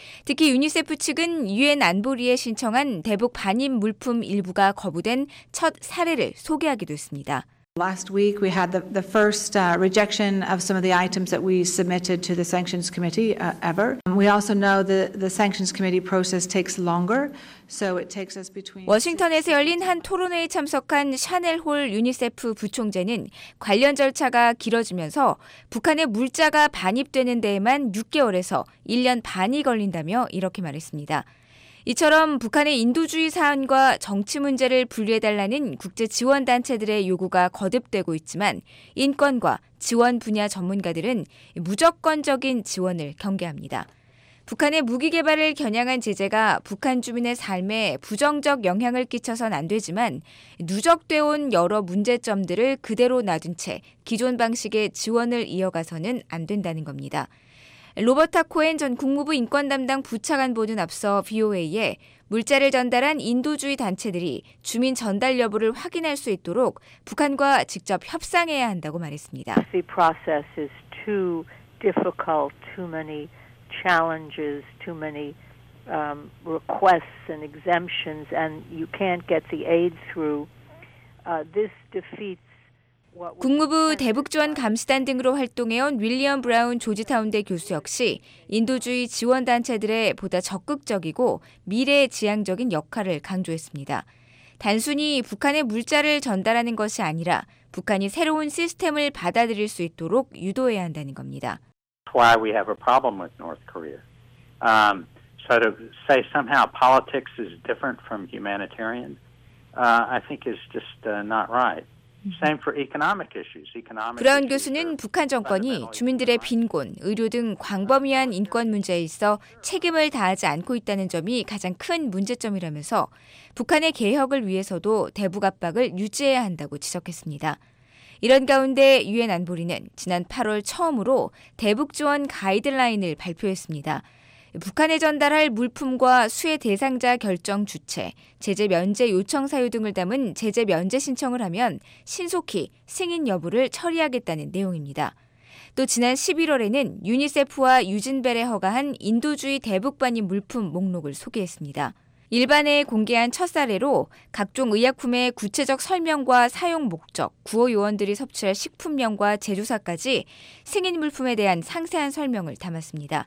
Speaker 1: 특히 유니세프 측은 유엔 안보리에 신청한 대북 반입 물품 일부가 거부된 첫 사례를 소개하기도 했습니다.
Speaker 2: Last week we had the first rejection of some of the items that we submitted to the Sanctions Committee ever. We also know the Sanctions Committee process takes longer, so it takes us between...
Speaker 1: 워싱턴에서 열린 한 토론회에 참석한 샤넬 홀 유니세프 부총재는 관련 절차가 길어지면서 북한의 물자가 반입되는 데에만 6개월에서 1년 반이 걸린다며 이렇게 말했습니다. 이처럼 북한의 인도주의 사안과 정치 문제를 분리해달라는 국제 지원단체들의 요구가 거듭되고 있지만 인권과 지원 분야 전문가들은 무조건적인 지원을 경계합니다. 북한의 무기 개발을 겨냥한 제재가 북한 주민의 삶에 부정적 영향을 끼쳐선 안 되지만 누적돼 온 여러 문제점들을 그대로 놔둔 채 기존 방식의 지원을 이어가서는 안 된다는 겁니다. 로버타 코엔 전 국무부 인권 담당 부차관보는 앞서 VOA에 물자를 전달한 인도주의 단체들이 주민 전달 여부를 확인할 수 있도록 북한과 직접 협상해야 한다고 말했습니다.
Speaker 10: The process is too difficult, too many challenges, too many requests and exemptions, and you can't get the aid through. This defeats
Speaker 1: 국무부 대북지원 감시단 등으로 활동해온 윌리엄 브라운 조지타운대 교수 역시 인도주의 지원단체들의 보다 적극적이고 미래지향적인 역할을 강조했습니다. 단순히 북한의 물자를 전달하는 것이 아니라 북한이 새로운 시스템을 받아들일 수 있도록 유도해야 한다는 겁니다.
Speaker 23: Why we have a problem with North Korea. So to say somehow politics is different from humanitarian, I think is just not right. Same for economic issues.
Speaker 1: 브라운 교수는 북한 정권이 주민들의 빈곤, 의료 등 광범위한 인권 문제에 있어 책임을 다하지 않고 있다는 점이 가장 큰 문제점이라면서 북한의 개혁을 위해서도 대북 압박을 유지해야 한다고 지적했습니다. 이런 가운데 유엔 안보리는 지난 8월 처음으로 대북 지원 가이드라인을 발표했습니다. 북한에 전달할 물품과 수혜 대상자 결정 주체, 제재 면제 요청 사유 등을 담은 제재 면제 신청을 하면 신속히 승인 여부를 처리하겠다는 내용입니다. 또 지난 11월에는 유니세프와 유진벨에 허가한 인도주의 대북 반입 물품 목록을 소개했습니다. 일반에 공개한 첫 사례로 각종 의약품의 구체적 설명과 사용 목적, 구호 요원들이 섭취할 식품명과 제조사까지 승인 물품에 대한 상세한 설명을 담았습니다.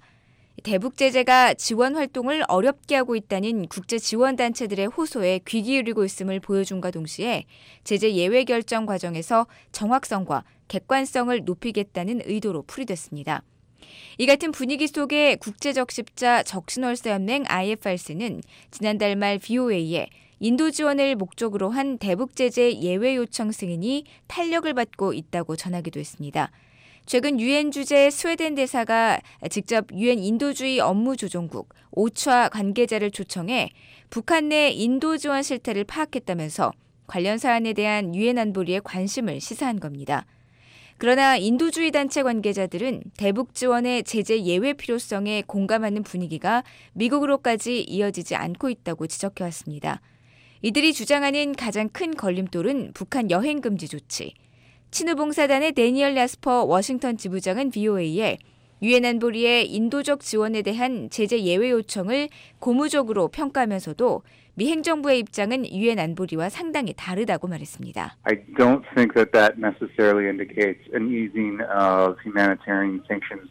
Speaker 1: 대북 제재가 지원 활동을 어렵게 하고 있다는 국제 지원 단체들의 호소에 귀 기울이고 있음을 보여준과 동시에 제재 예외 결정 과정에서 정확성과 객관성을 높이겠다는 의도로 풀이됐습니다. 이 같은 분위기 속에 국제적십자 적신월사연맹 IFRC는 지난달 말 VOA에 인도 지원을 목적으로 한 대북 제재 예외 요청 승인이 탄력을 받고 있다고 전하기도 했습니다. 최근 유엔 주재 스웨덴 대사가 직접 유엔 인도주의 업무조정국 오차 관계자를 초청해 북한 내 인도 지원 실태를 파악했다면서 관련 사안에 대한 유엔 안보리의 관심을 시사한 겁니다. 그러나 인도주의 단체 관계자들은 대북 지원의 제재 예외 필요성에 공감하는 분위기가 미국으로까지 이어지지 않고 있다고 지적해왔습니다. 이들이 주장하는 가장 큰 걸림돌은 북한 여행 금지 조치. 친우봉사단의 데니얼 야스퍼 워싱턴 지부장은 VOA에 유엔 안보리의 인도적 지원에 대한 제재 예외 요청을 고무적으로 평가하면서도 미 행정부의 입장은 유엔 안보리와 상당히 다르다고 말했습니다.
Speaker 3: I don't think that necessarily indicates an easing of humanitarian sanctions.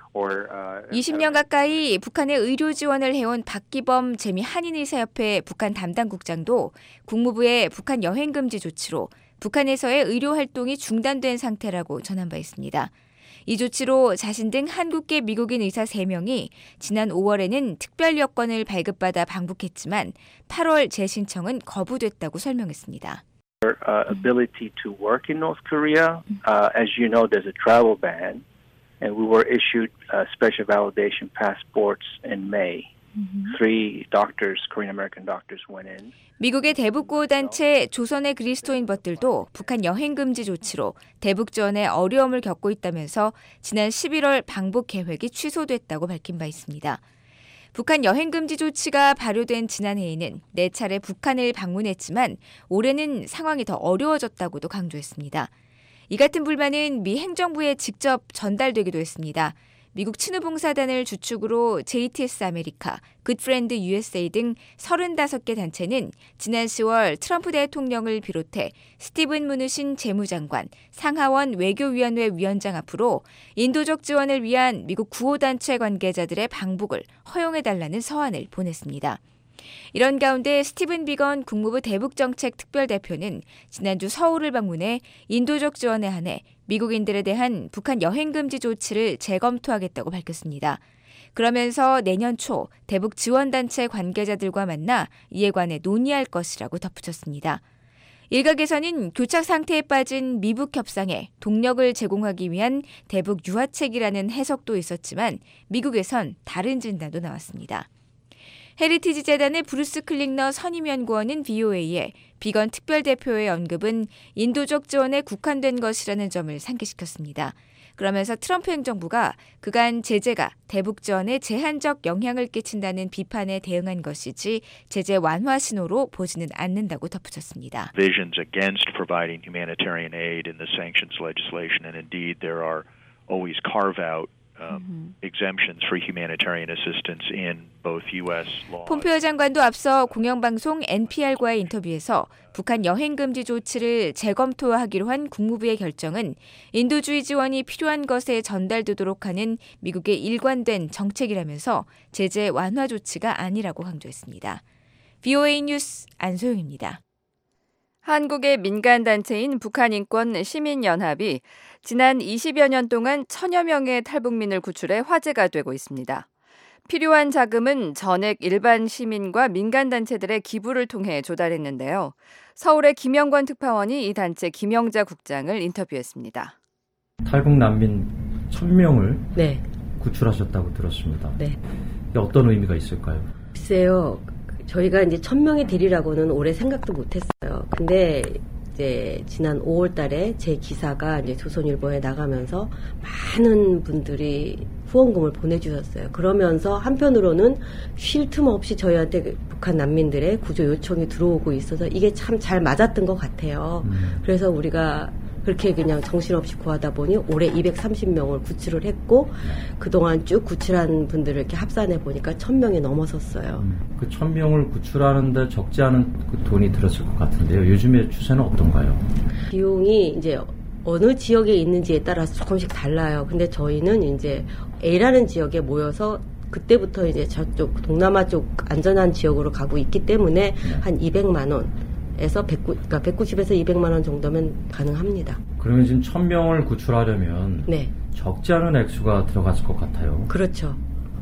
Speaker 1: 20년 가까이 북한의 의료 지원을 해온 박기범 재미 한인의사협회 북한 담당국장도 국무부의 북한 여행 금지 조치로 북한에서의 의료 활동이 중단된 상태라고 전한 바 있습니다. 이 조치로 자신 등 한국계 미국인 의사 3명이 지난 5월에는 특별 여권을 발급받아 방북했지만 8월 재신청은 거부됐다고 설명했습니다.
Speaker 4: Ability to work in North Korea, as you know, there's a travel ban. And we were issued special validation passports in May. 3 doctors, Korean American doctors, went in.
Speaker 1: 미국의 대북 구호 단체 조선의 그리스도인벗들도 북한 여행 금지 조치로 대북 지원에 어려움을 겪고 있다면서 지난 11월 방북 계획이 취소됐다고 밝힌 바 있습니다. 북한 여행 금지 조치가 발효된 지난해에는 4차례 북한을 방문했지만 올해는 상황이 더 어려워졌다고도 강조했습니다. 이 같은 불만은 미 행정부에 직접 전달되기도 했습니다. 미국 친우봉사단을 주축으로 JTS 아메리카, 굿프렌드 USA 등 35개 단체는 지난 10월 트럼프 대통령을 비롯해 스티븐 무누신 재무장관, 상하원 외교위원회 위원장 앞으로 인도적 지원을 위한 미국 구호단체 관계자들의 방북을 허용해달라는 서한을 보냈습니다. 이런 가운데 스티븐 비건 국무부 대북정책 특별대표는 지난주 서울을 방문해 인도적 지원에 한해 미국인들에 대한 북한 여행 금지 조치를 재검토하겠다고 밝혔습니다. 그러면서 내년 초 대북 지원단체 관계자들과 만나 이에 관해 논의할 것이라고 덧붙였습니다. 일각에서는 교착 상태에 빠진 미북 협상에 동력을 제공하기 위한 대북 유화책이라는 해석도 있었지만 미국에선 다른 진단도 나왔습니다. 헤리티지 재단의 브루스 클링너 선임연구원은 VOA에 비건 특별대표의 언급은 인도적 지원에 국한된 것이라는 점을 상기시켰습니다. 그러면서 트럼프 행정부가 그간 제재가 대북 지원에 제한적 영향을 끼친다는 비판에 대응한 것이지 제재 완화 신호로 보지는 않는다고 덧붙였습니다.
Speaker 6: Visions against providing humanitarian aid in the sanctions legislation, and indeed there are always carve-out exemptions for humanitarian assistance in both U.S. law.
Speaker 1: 폼페이오 장관도 앞서 공영방송 NPR과의 인터뷰에서 북한 여행 금지 조치를 재검토하기로 한 국무부의 결정은 인도주의 지원이 필요한 것에 전달되도록 하는 미국의 일관된 정책이라면서 제재 완화 조치가 아니라고 강조했습니다. VOA 뉴스 안소영입니다.
Speaker 5: 한국의 민간단체인 북한인권시민연합이 지난 20여 년 동안 1000여 명의 탈북민을 구출해 화제가 되고 있습니다. 필요한 자금은 전액 일반 시민과 민간단체들의 기부를 통해 조달했는데요. 서울의 김영권 특파원이 이 단체 김영자 국장을 인터뷰했습니다.
Speaker 8: 탈북 난민 1000명을
Speaker 9: 네.
Speaker 8: 구출하셨다고 들었습니다.
Speaker 9: 네.
Speaker 8: 이게 어떤 의미가 있을까요?
Speaker 9: 글쎄요. 저희가 이제 1000명이 되리라고는 올해 생각도 못했어요. 근데 이제 지난 5월 달에 제 기사가 이제 조선일보에 나가면서 많은 분들이 후원금을 보내주셨어요. 그러면서 한편으로는 쉴 틈 없이 저희한테 북한 난민들의 구조 요청이 들어오고 있어서 이게 참 잘 맞았던 것 같아요. 그래서 우리가 그렇게 그냥 정신없이 구하다 보니 올해 230명을 구출을 했고 그동안 쭉 구출한 분들을 이렇게 합산해 보니까 1000명이 넘어섰어요.
Speaker 8: 그 1000명을 구출하는데 적지 않은 그 돈이 들었을 것 같은데요. 요즘의 추세는 어떤가요?
Speaker 9: 비용이 이제 어느 지역에 있는지에 따라서 조금씩 달라요. 근데 저희는 이제 A라는 지역에 모여서 그때부터 이제 저쪽 동남아 쪽 안전한 지역으로 가고 있기 때문에 한 200만 원에서 190에서 200만 원 정도면 가능합니다.
Speaker 8: 그러면 지금 1000명을 구출하려면
Speaker 9: 네.
Speaker 8: 적지 않은 액수가 들어갔을 것 같아요.
Speaker 9: 그렇죠.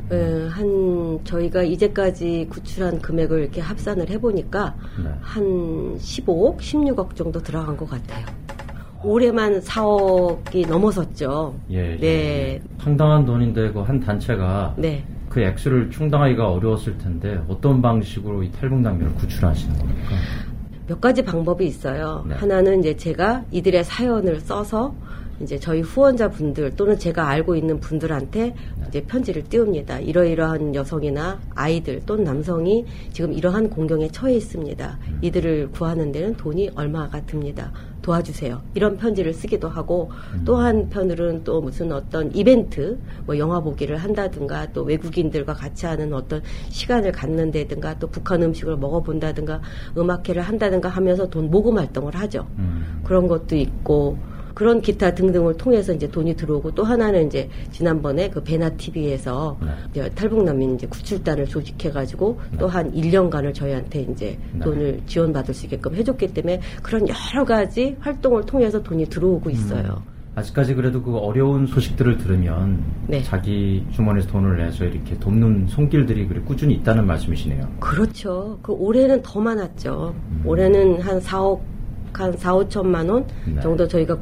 Speaker 9: 저희가 이제까지 구출한 금액을 이렇게 합산을 해보니까 한 15억, 16억 정도 들어간 것 같아요. 올해만 4억이 넘어섰죠.
Speaker 8: 예,
Speaker 9: 네.
Speaker 8: 상당한 돈인데 그 한 단체가
Speaker 9: 네.
Speaker 8: 그 액수를 충당하기가 어려웠을 텐데 어떤 방식으로 이 탈북 난민을 구출하시는 겁니까?
Speaker 9: 몇 가지 방법이 있어요.
Speaker 8: 네.
Speaker 9: 하나는 이제 제가 이들의 사연을 써서 이제 저희 후원자분들 또는 제가 알고 있는 분들한테 이제 편지를 띄웁니다. 이러이러한 여성이나 아이들 또는 남성이 지금 이러한 공경에 처해 있습니다. 이들을 구하는 데는 돈이 얼마가 듭니다. 도와주세요. 이런 편지를 쓰기도 하고 또 한편으로는 또 무슨 어떤 이벤트, 뭐 영화 보기를 한다든가 또 외국인들과 같이 하는 어떤 시간을 갖는다든가 또 북한 음식을 먹어본다든가 음악회를 한다든가 하면서 돈 모금 활동을 하죠. 그런 것도 있고 그런 기타 등등을 통해서 이제 돈이 들어오고 또 하나는 이제 지난번에 그 베나 TV에서 탈북난민 이제 구출단을 조직해가지고 또 한 1년간을 저희한테 이제 돈을 지원받을 수 있게끔 해줬기 때문에 그런 여러 가지 활동을 통해서 돈이 들어오고 있어요.
Speaker 8: 아직까지 그래도 그 어려운 소식들을 들으면 자기 주머니에서 돈을 내서 이렇게 돕는 손길들이 그래 꾸준히 있다는 말씀이시네요.
Speaker 9: 그렇죠. 그 올해는 더 많았죠. 올해는 한 4, 5천만 원 정도 저희가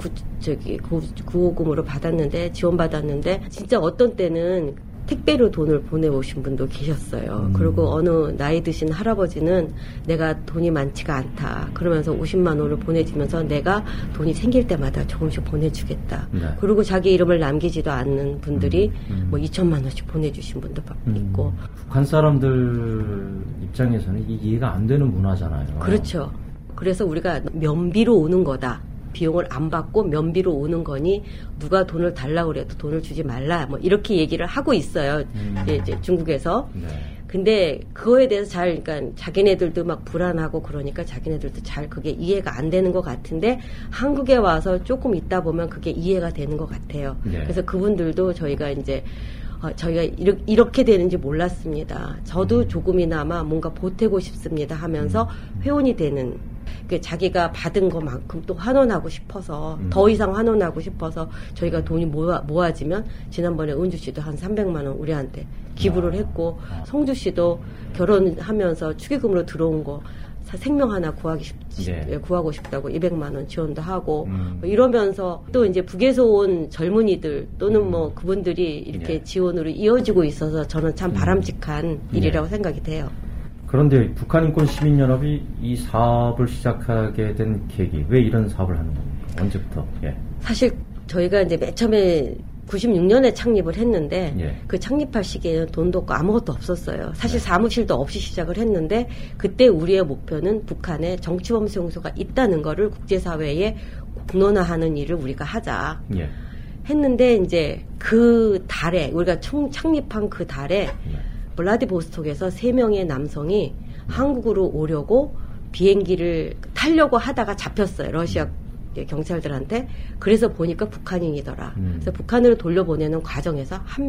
Speaker 9: 구호금으로 받았는데 지원받았는데 진짜 어떤 때는 택배로 돈을 보내오신 분도 계셨어요. 그리고 어느 나이 드신 할아버지는 내가 돈이 많지가 않다. 그러면서 50만 원을 보내주면서 내가 돈이 생길 때마다 조금씩 보내주겠다. 그리고 자기 이름을 남기지도 않는 분들이 뭐 2천만 원씩 보내주신 분도 있고.
Speaker 8: 북한 사람들 입장에서는 이게 이해가 안 되는 문화잖아요.
Speaker 9: 그렇죠. 그래서 우리가 면비로 오는 거다. 비용을 안 받고 면비로 오는 거니 누가 돈을 달라고 그래도 돈을 주지 말라. 뭐 이렇게 얘기를 하고 있어요. 이제 중국에서. 근데 그거에 대해서 그러니까 자기네들도 막 불안하고 그러니까 자기네들도 잘 그게 이해가 안 되는 것 같은데 한국에 와서 조금 있다 보면 그게 이해가 되는 것 같아요. 그래서 그분들도 저희가 이제 저희가 이렇게 되는지 몰랐습니다. 저도 조금이나마 뭔가 보태고 싶습니다 하면서 회원이 되는 자기가 받은 것만큼 또 환원하고 싶어서 더 이상 환원하고 싶어서 저희가 돈이 모아지면 지난번에 은주 씨도 한 300만 원 우리한테 기부를 했고 성주 씨도 결혼하면서 축의금으로 들어온 거 생명 하나 구하고 싶다고 200만 원 지원도 하고 뭐 이러면서 또 이제 북에서 온 젊은이들 또는 뭐 그분들이 이렇게 지원으로 이어지고 있어서 저는 참 바람직한 일이라고 생각이 돼요.
Speaker 8: 그런데 북한인권시민연합이 이 사업을 시작하게 된 계기, 왜 이런 사업을 하는 겁니까? 언제부터?
Speaker 9: 사실 저희가 이제 맨 처음에 96년에 창립을 했는데 그 창립할 시기에는 돈도 없고 아무것도 없었어요. 사실 사무실도 없이 시작을 했는데 그때 우리의 목표는 북한에 정치범수용소가 있다는 거를 국제사회에 공론화하는 일을 우리가 하자. 했는데 이제 그 달에 우리가 창립한 그 달에 블라디보스톡에서 3명의 남성이 한국으로 오려고 비행기를 타려고 하다가 잡혔어요. 러시아 경찰들한테. 그래서 보니까 북한인이더라. 그래서 북한으로 돌려보내는 과정에서 한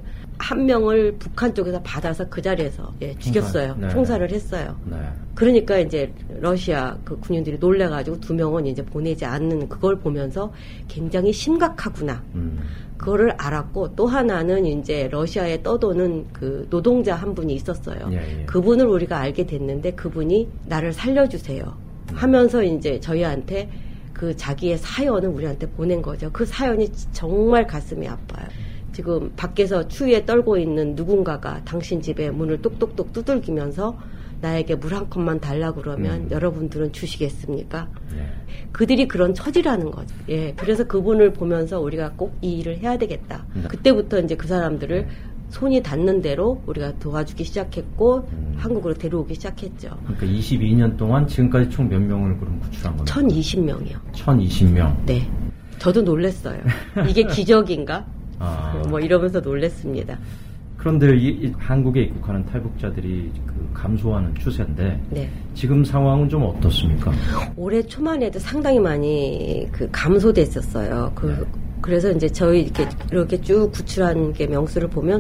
Speaker 9: 명을 북한 쪽에서 받아서 그 자리에서 죽였어요.
Speaker 8: 네.
Speaker 9: 총살을 했어요.
Speaker 8: 네.
Speaker 9: 그러니까 이제 러시아 그 군인들이 놀래가지고 2명은 이제 보내지 않는 그걸 보면서 굉장히 심각하구나. 그거를 알았고, 또 하나는 이제 러시아에 떠도는 그 노동자 한 분이 있었어요. 그분을 우리가 알게 됐는데 그분이 나를 살려주세요 하면서 이제 저희한테 그 자기의 사연을 우리한테 보낸 거죠. 그 사연이 정말 가슴이 아파요. 지금 밖에서 추위에 떨고 있는 누군가가 당신 집에 문을 똑똑똑 두들기면서 나에게 물 한 컵만 달라고 그러면 여러분들은 주시겠습니까? 그들이 그런 처지라는 거죠. 그래서 그분을 보면서 우리가 꼭 이 일을 해야 되겠다. 그때부터 이제 그 사람들을 손이 닿는 대로 우리가 도와주기 시작했고 한국으로 데려오기 시작했죠.
Speaker 8: 그러니까 22년 동안 지금까지 총 몇 명을 그럼 구출한 겁니까?
Speaker 9: 1020명이요.
Speaker 8: 1020명.
Speaker 9: 네. 저도 놀랐어요. 이게 기적인가? 뭐 이러면서 놀랐습니다.
Speaker 8: 그런데 이 한국에 입국하는 탈북자들이 그 감소하는 추세인데
Speaker 9: 네.
Speaker 8: 지금 상황은 좀 어떻습니까?
Speaker 9: 올해 초만 해도 상당히 많이 그 감소됐었어요. 그래서 이제 저희 이렇게 쭉 구출한 게 명수를 보면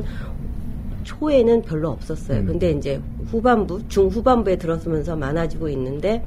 Speaker 9: 초에는 별로 없었어요. 근데 이제 중후반부에 들어서면서 많아지고 있는데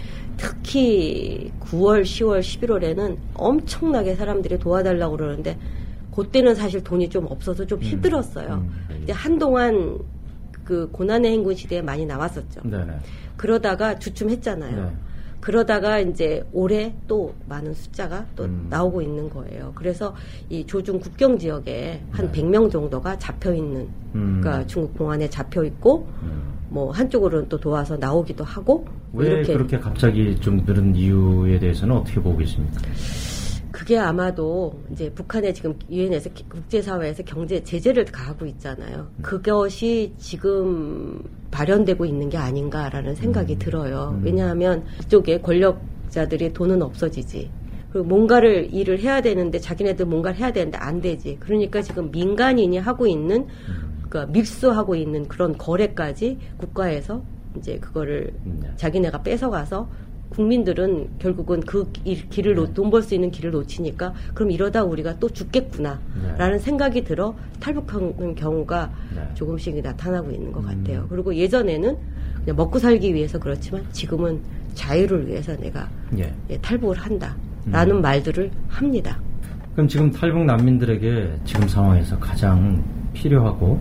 Speaker 9: 특히 9월, 10월, 11월에는 엄청나게 사람들이 도와달라고 그러는데 그때는 사실 돈이 좀 없어서 좀 힘들었어요. 이제 한동안 그 고난의 행군 시대에 많이 나왔었죠.
Speaker 8: 네네.
Speaker 9: 그러다가 주춤했잖아요.
Speaker 8: 네.
Speaker 9: 그러다가 이제 올해 또 많은 숫자가 또 나오고 있는 거예요. 그래서 이 조중 국경 지역에 한 100명 정도가 잡혀 있는, 그러니까 중국 공안에 잡혀 있고, 뭐 한쪽으로는 또 도와서 나오기도 하고.
Speaker 8: 왜
Speaker 9: 이렇게
Speaker 8: 그렇게 갑자기 좀 늘은 이유에 대해서는 어떻게 보고 계십니까?
Speaker 9: 그게 아마도 이제 북한에 지금 유엔에서 국제사회에서 경제 제재를 가하고 있잖아요. 그것이 지금 발현되고 있는 게 아닌가라는 생각이 들어요. 왜냐하면 이쪽에 권력자들이 돈은 없어지지. 그리고 뭔가를 일을 해야 되는데 자기네들 뭔가를 해야 되는데 안 되지. 그러니까 지금 민간인이 하고 있는 그러니까 밀수하고 있는 그런 거래까지 국가에서 이제 그거를 자기네가 뺏어가서 국민들은 결국은 그 길을 돈 벌 수 있는 길을 놓치니까 그럼 이러다 우리가 또 죽겠구나라는 생각이 들어 탈북하는 경우가 조금씩 나타나고 있는 것 같아요. 그리고 예전에는 그냥 먹고 살기 위해서 그렇지만 지금은 자유를 위해서 내가 탈북을 한다라는 말들을 합니다.
Speaker 8: 그럼 지금 탈북 난민들에게 지금 상황에서 가장 필요하고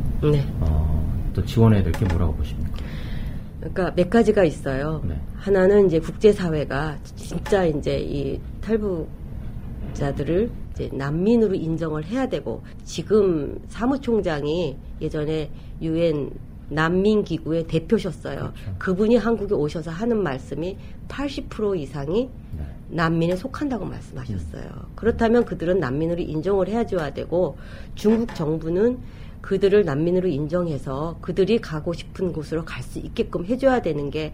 Speaker 8: 또 지원해야 될 게 뭐라고 보십니까?
Speaker 9: 그러니까 몇 가지가 있어요. 하나는 이제 국제사회가 진짜 이제 이 탈북자들을 이제 난민으로 인정을 해야 되고, 지금 사무총장이 예전에 유엔 난민기구의 대표셨어요. 그렇죠. 그분이 한국에 오셔서 하는 말씀이 80% 이상이 난민에 속한다고 말씀하셨어요. 그렇다면 그들은 난민으로 인정을 해줘야 되고, 중국 정부는 그들을 난민으로 인정해서 그들이 가고 싶은 곳으로 갈 수 있게끔 해줘야 되는 게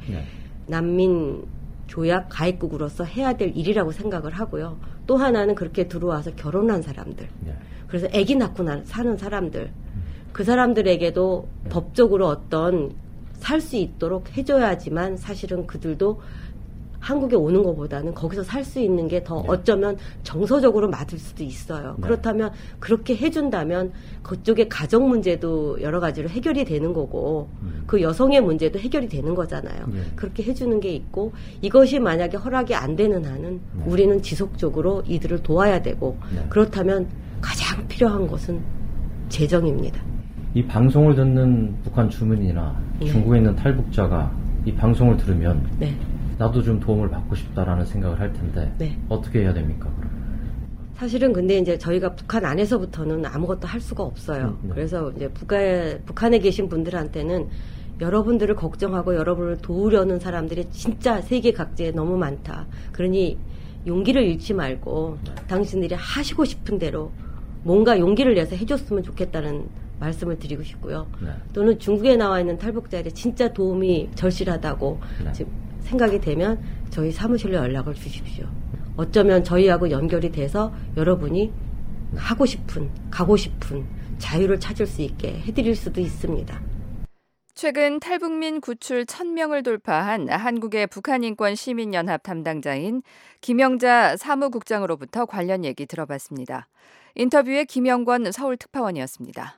Speaker 9: 난민 조약 가입국으로서 해야 될 일이라고 생각을 하고요. 또 하나는 그렇게 들어와서 결혼한 사람들, 그래서 아기 낳고 사는 사람들, 그 사람들에게도 법적으로 어떤 살 수 있도록 해줘야지만 사실은 그들도 한국에 오는 것보다는 거기서 살 수 있는 게 더 어쩌면 정서적으로 맞을 수도 있어요. 그렇다면 그렇게 해준다면 그쪽의 가정 문제도 여러 가지로 해결이 되는 거고 그 여성의 문제도 해결이 되는 거잖아요. 그렇게 해주는 게 있고, 이것이 만약에 허락이 안 되는 한은 우리는 지속적으로 이들을 도와야 되고, 그렇다면 가장 필요한 것은 재정입니다.
Speaker 8: 이 방송을 듣는 북한 주민이나 중국에 있는 탈북자가 이 방송을 들으면 나도 좀 도움을 받고 싶다라는 생각을 할 텐데 어떻게 해야 됩니까?
Speaker 9: 사실은 근데 이제 저희가 북한 안에서부터는 아무것도 할 수가 없어요. 그래서 이제 북한에 계신 분들한테는 여러분들을 걱정하고 여러분을 도우려는 사람들이 진짜 세계 각지에 너무 많다. 그러니 용기를 잃지 말고 당신들이 하시고 싶은 대로 뭔가 용기를 내서 해줬으면 좋겠다는 말씀을 드리고 싶고요. 또는 중국에 나와 있는 탈북자들이 진짜 도움이 절실하다고 지금 생각이 되면 저희 사무실로 연락을 주십시오. 어쩌면 저희하고 연결이 돼서 여러분이 가고 싶은 자유를 찾을 수 있게 해드릴 수도 있습니다.
Speaker 5: 최근 탈북민 구출 1,000명을 돌파한 한국의 북한인권시민연합 담당자인 김영자 사무국장으로부터 관련 얘기 들어봤습니다. 인터뷰에 김영권 서울특파원이었습니다.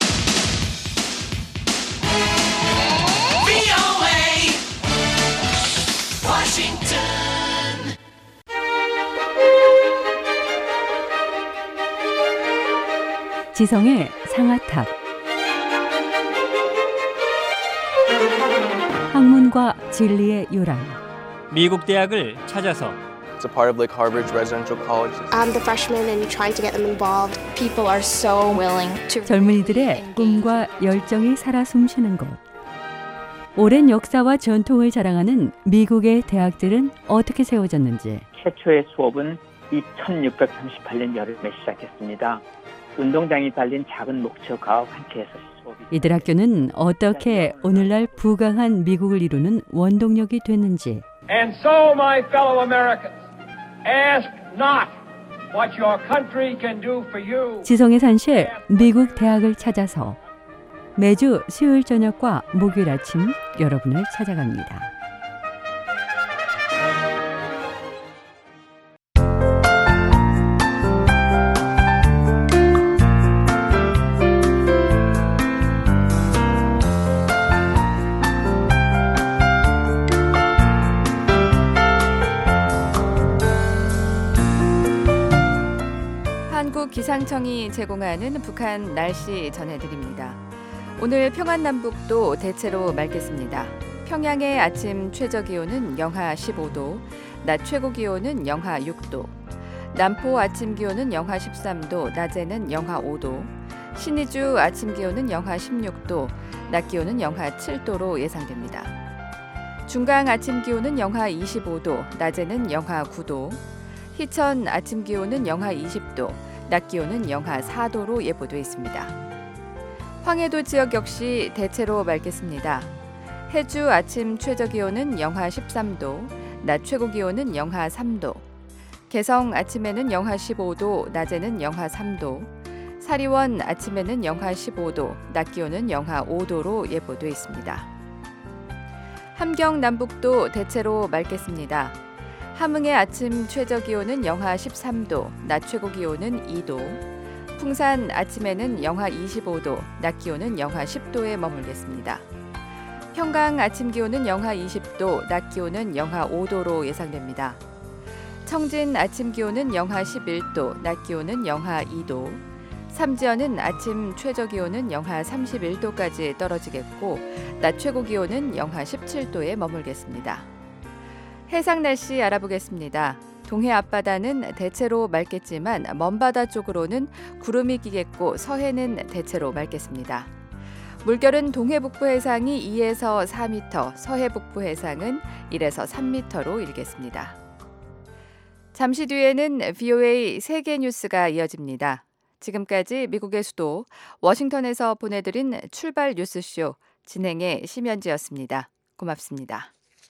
Speaker 22: 지성의 상아탑. 학문과 진리의 요람.
Speaker 7: 미국 대학을 찾아서.
Speaker 11: It's a part of like Harvard's residential college.
Speaker 12: I'm the freshman and trying to get them involved. People are so willing to.
Speaker 22: 젊은이들의 꿈과 열정이 살아 숨쉬는 곳. 오랜 역사와 전통을 자랑하는 미국의 대학들은 어떻게 세워졌는지.
Speaker 24: 최초의 수업은 2638년 여름에 시작했습니다. 운동장이 달린 작은 목초 가옥 한 채에서 수업이.
Speaker 22: 이들 학교는 어떻게 오늘날 부강한 미국을 이루는 원동력이 됐는지.
Speaker 25: And so, my fellow Americans, ask not what your country can do for you.
Speaker 22: 지성의 산실 미국 대학을 찾아서 매주 수요일 저녁과 목요일 아침 여러분을 찾아갑니다.
Speaker 5: 기상청이 제공하는 북한 날씨 전해드립니다. 오늘 평안남북도 대체로 맑겠습니다. 평양의 아침 최저기온은 영하 15도, 낮 최고기온은 영하 6도, 남포 아침 기온은 영하 13도, 낮에는 영하 5도, 신의주 아침 기온은 영하 16도, 낮 기온은 영하 7도로 예상됩니다. 중강 아침 기온은 영하 25도, 낮에는 영하 9도, 희천 아침 기온은 영하 20도, 낮 기온은 영하 4도로 예보돼 있습니다. 황해도 지역 역시 대체로 맑겠습니다. 해주 아침 최저기온은 영하 13도, 낮 최고기온은 영하 3도, 개성 아침에는 영하 15도, 낮에는 영하 3도, 사리원 아침에는 영하 15도, 낮 기온은 영하 5도로 예보돼 있습니다. 함경 남북도 대체로 맑겠습니다. 함흥의 아침 최저기온은 영하 13도, 낮 최고기온은 2도, 풍산 아침에는 영하 25도, 낮 기온은 영하 10도에 머물겠습니다. 평강 아침 기온은 영하 20도, 낮 기온은 영하 5도로 예상됩니다. 청진 아침 기온은 영하 11도, 낮 기온은 영하 2도, 삼지연은 아침 최저기온은 영하 31도까지 떨어지겠고, 낮 최고기온은 영하 17도에 머물겠습니다. 해상 날씨 알아보겠습니다. 동해 앞바다는 대체로 맑겠지만 먼바다 쪽으로는 구름이 끼겠고 서해는 대체로 맑겠습니다. 물결은 동해 북부 해상이 2에서 4m, 서해 북부 해상은 1에서 3m로 일겠습니다. 잠시 뒤에는 VOA 세계 뉴스가 이어집니다. 지금까지 미국의 수도 워싱턴에서 보내드린 출발 뉴스쇼 진행의 심연지였습니다. 고맙습니다.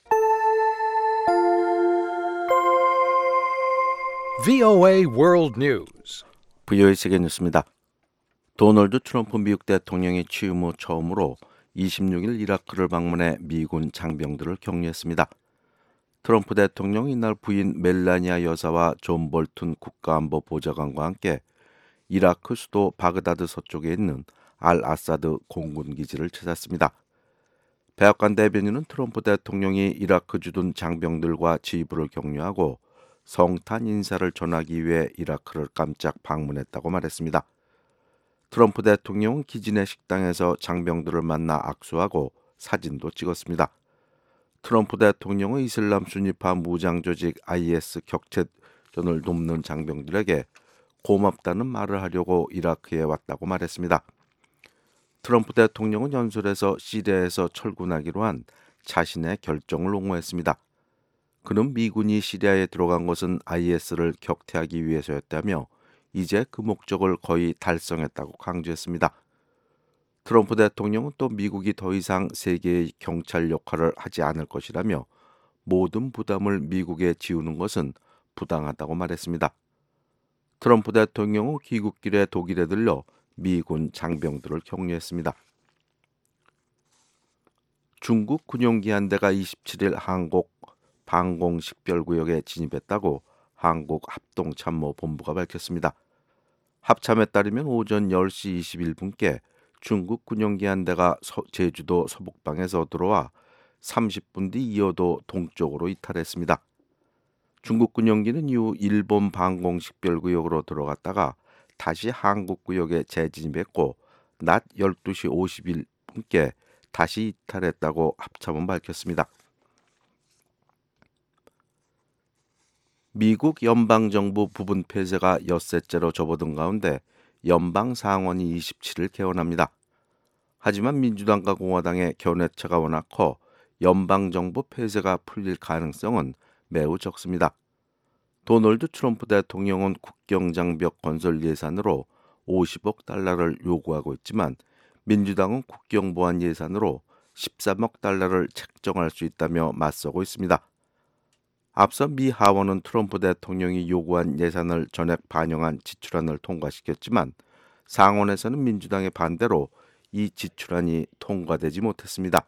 Speaker 26: VOA World News.
Speaker 27: VOA 세계 뉴스입니다. 도널드 트럼프 미국 대통령이 취임 후 처음으로 26일 이라크를 방문해 미군 장병들을 격려했습니다. 트럼프 대통령이 이날 부인 멜라니아 여사와 존 볼튼 국가안보보좌관과 함께 이라크 수도 바그다드 서쪽에 있는 알 아사드 공군 기지를 찾았습니다. 백악관 대변인은 트럼프 대통령이 이라크 주둔 장병들과 지휘부를 격려하고 성탄 인사를 전하기 위해 이라크를 깜짝 방문했다고 말했습니다. 트럼프 대통령은 기지 내 식당에서 장병들을 만나 악수하고 사진도 찍었습니다. 트럼프 대통령은 이슬람 순위파 무장 조직 IS 격퇴전을 돕는 장병들에게 고맙다는 말을 하려고 이라크에 왔다고 말했습니다. 트럼프 대통령은 연설에서 시리아에서 철군하기로 한 자신의 결정을 옹호했습니다. 그는 미군이 시리아에 들어간 것은 IS를 격퇴하기 위해서였다며 이제 그 목적을 거의 달성했다고 강조했습니다. 트럼프 대통령은 또 미국이 더 이상 세계의 경찰 역할을 하지 않을 것이라며 모든 부담을 미국에 지우는 것은 부당하다고 말했습니다. 트럼프 대통령은 귀국길에 독일에 들러 미군 장병들을 격려했습니다. 중국 군용기 한 대가 27일 한국 방공식별구역에 진입했다고 한국합동참모본부가 밝혔습니다. 합참에 따르면 오전 10시 21분께 중국 군용기 한 대가 제주도 서북방에서 들어와 30분 뒤 이어도 동쪽으로 이탈했습니다. 중국 군용기는 이후 일본 방공식별구역으로 들어갔다가 다시 한국구역에 재진입했고 낮 12시 51분께 다시 이탈했다고 합참은 밝혔습니다. 미국 연방정부 부분 폐쇄가 엿새째로 접어든 가운데 연방 상원이 27일 개원합니다. 하지만 민주당과 공화당의 견해차가 워낙 커 연방정부 폐쇄가 풀릴 가능성은 매우 적습니다. 도널드 트럼프 대통령은 국경장벽 건설 예산으로 50억 달러를 요구하고 있지만 민주당은 국경보안 예산으로 13억 달러를 책정할 수 있다며 맞서고 있습니다. 앞서 미 하원은 트럼프 대통령이 요구한 예산을 전액 반영한 지출안을 통과시켰지만 상원에서는 민주당의 반대로 이 지출안이 통과되지 못했습니다.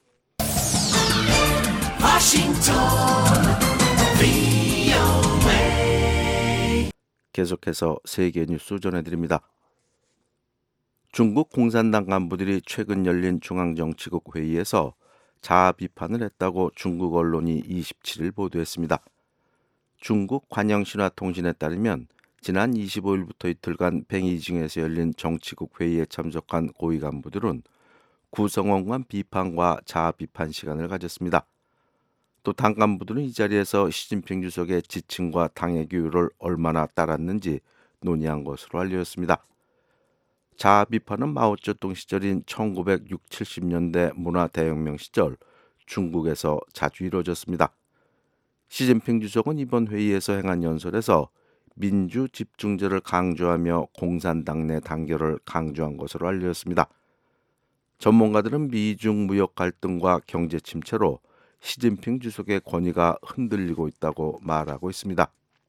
Speaker 27: 계속해서 세계 뉴스 전해드립니다. 중국 공산당 간부들이 최근 열린 중앙정치국 회의에서 자아 비판을 했다고 중국 언론이 27일 보도했습니다. 중국 관영신화통신에 따르면 지난 25일부터 이틀간 베이징에서 열린 정치국 회의에 참석한 고위 간부들은 구성원 간 비판과 자아 비판 시간을 가졌습니다. 또 당 간부들은 이 자리에서 시진핑 주석의 지침과 당의 규율을 얼마나 따랐는지 논의한 것으로 알려졌습니다. 자아 비판은 마오쩌둥 시절인 1960, 70년대 문화대혁명 시절 중국에서 자주 이루어졌습니다. 시진핑 주석은 이번 회의에서 행한 연설에서 민주 집중제를 강조하며 공산당 내 단결을 강조한 것으로 알려졌습니다. 전문가들은 미중 무역 갈등과 경제 침체로 시진핑 주석의 권위가 흔들리고 있다고 말하고 있습니다.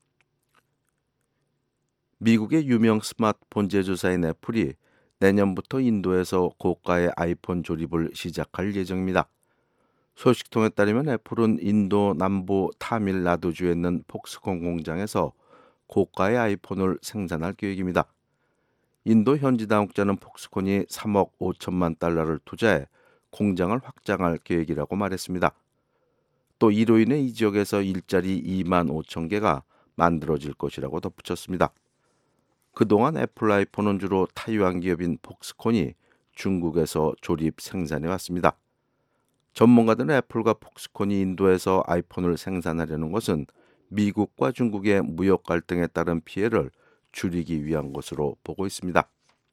Speaker 27: 미국의 유명 스마트폰 제조사인 애플이 내년부터 인도에서 고가의 아이폰 조립을 시작할 예정입니다. 소식통에 따르면 애플은 인도 남부 타밀나두주에 있는 폭스콘 공장에서 고가의 아이폰을 생산할 계획입니다. 인도 현지 당국자는 폭스콘이 3억 5천만 달러를 투자해 공장을 확장할 계획이라고 말했습니다. 또 이로 인해 이 지역에서 일자리 2만 5천 개가 만들어질 것이라고 덧붙였습니다. 그동안 애플 아이폰은 주로 타이완 기업인 폭스콘이 중국에서 조립 생산해 왔습니다. 전문가들은 애플과 폭스콘이 인도에서 아이폰을 생산하려는 것은 미국과 중국의 무역 갈등에 따른 피해를 줄이기 위한 것으로 보고 있습니다.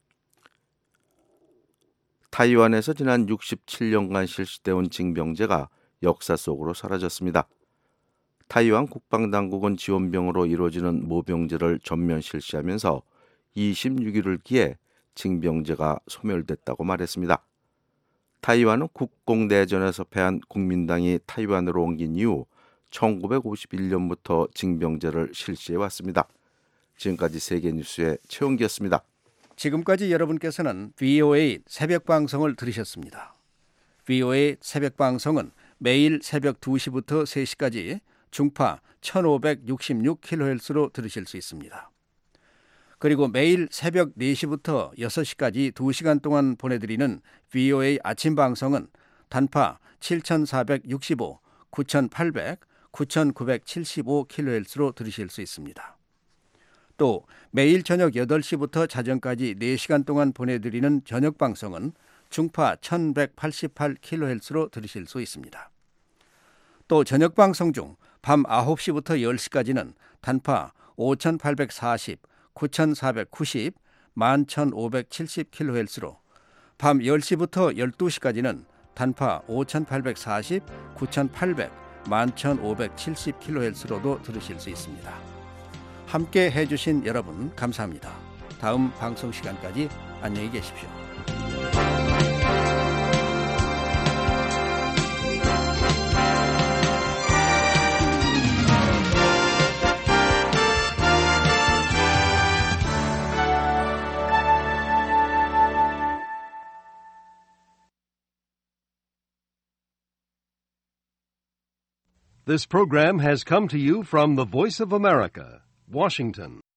Speaker 27: 타이완에서 지난 67년간 실시되어 징병제가 역사 속으로 사라졌습니다. 타이완 국방당국은 지원병으로 이루어지는 모병제를 전면 실시하면서 26일을 기해 징병제가 소멸됐다고 말했습니다. 타이완은 국공내전에서 패한 국민당이 타이완으로 옮긴 이후 1951년부터 징병제를 실시해왔습니다. 지금까지 세계뉴스의 최원기였습니다.
Speaker 13: 지금까지 여러분께서는 VOA 새벽방송을 들으셨습니다. VOA 새벽방송은 매일 새벽 2시부터 3시까지 중파 1566kHz로 들으실 수 있습니다. 그리고 매일 새벽 4시부터 6시까지 2시간 동안 보내드리는 VOA 아침 방송은 단파 7465, 9800, 9975kHz로 들으실 수 있습니다. 또 매일 저녁 8시부터 자정까지 4시간 동안 보내드리는 저녁 방송은 중파 1188kHz로 들으실 수 있습니다. 또 저녁 방송 중 밤 9시부터 10시까지는 단파 5840, 9490, 11570kHz로 밤 10시부터 12시까지는 단파 5840, 9800, 11570kHz로도 들으실 수 있습니다. 함께 해주신 여러분 감사합니다. 다음 방송 시간까지 안녕히 계십시오.
Speaker 26: This program has come to you from the Voice of America, Washington.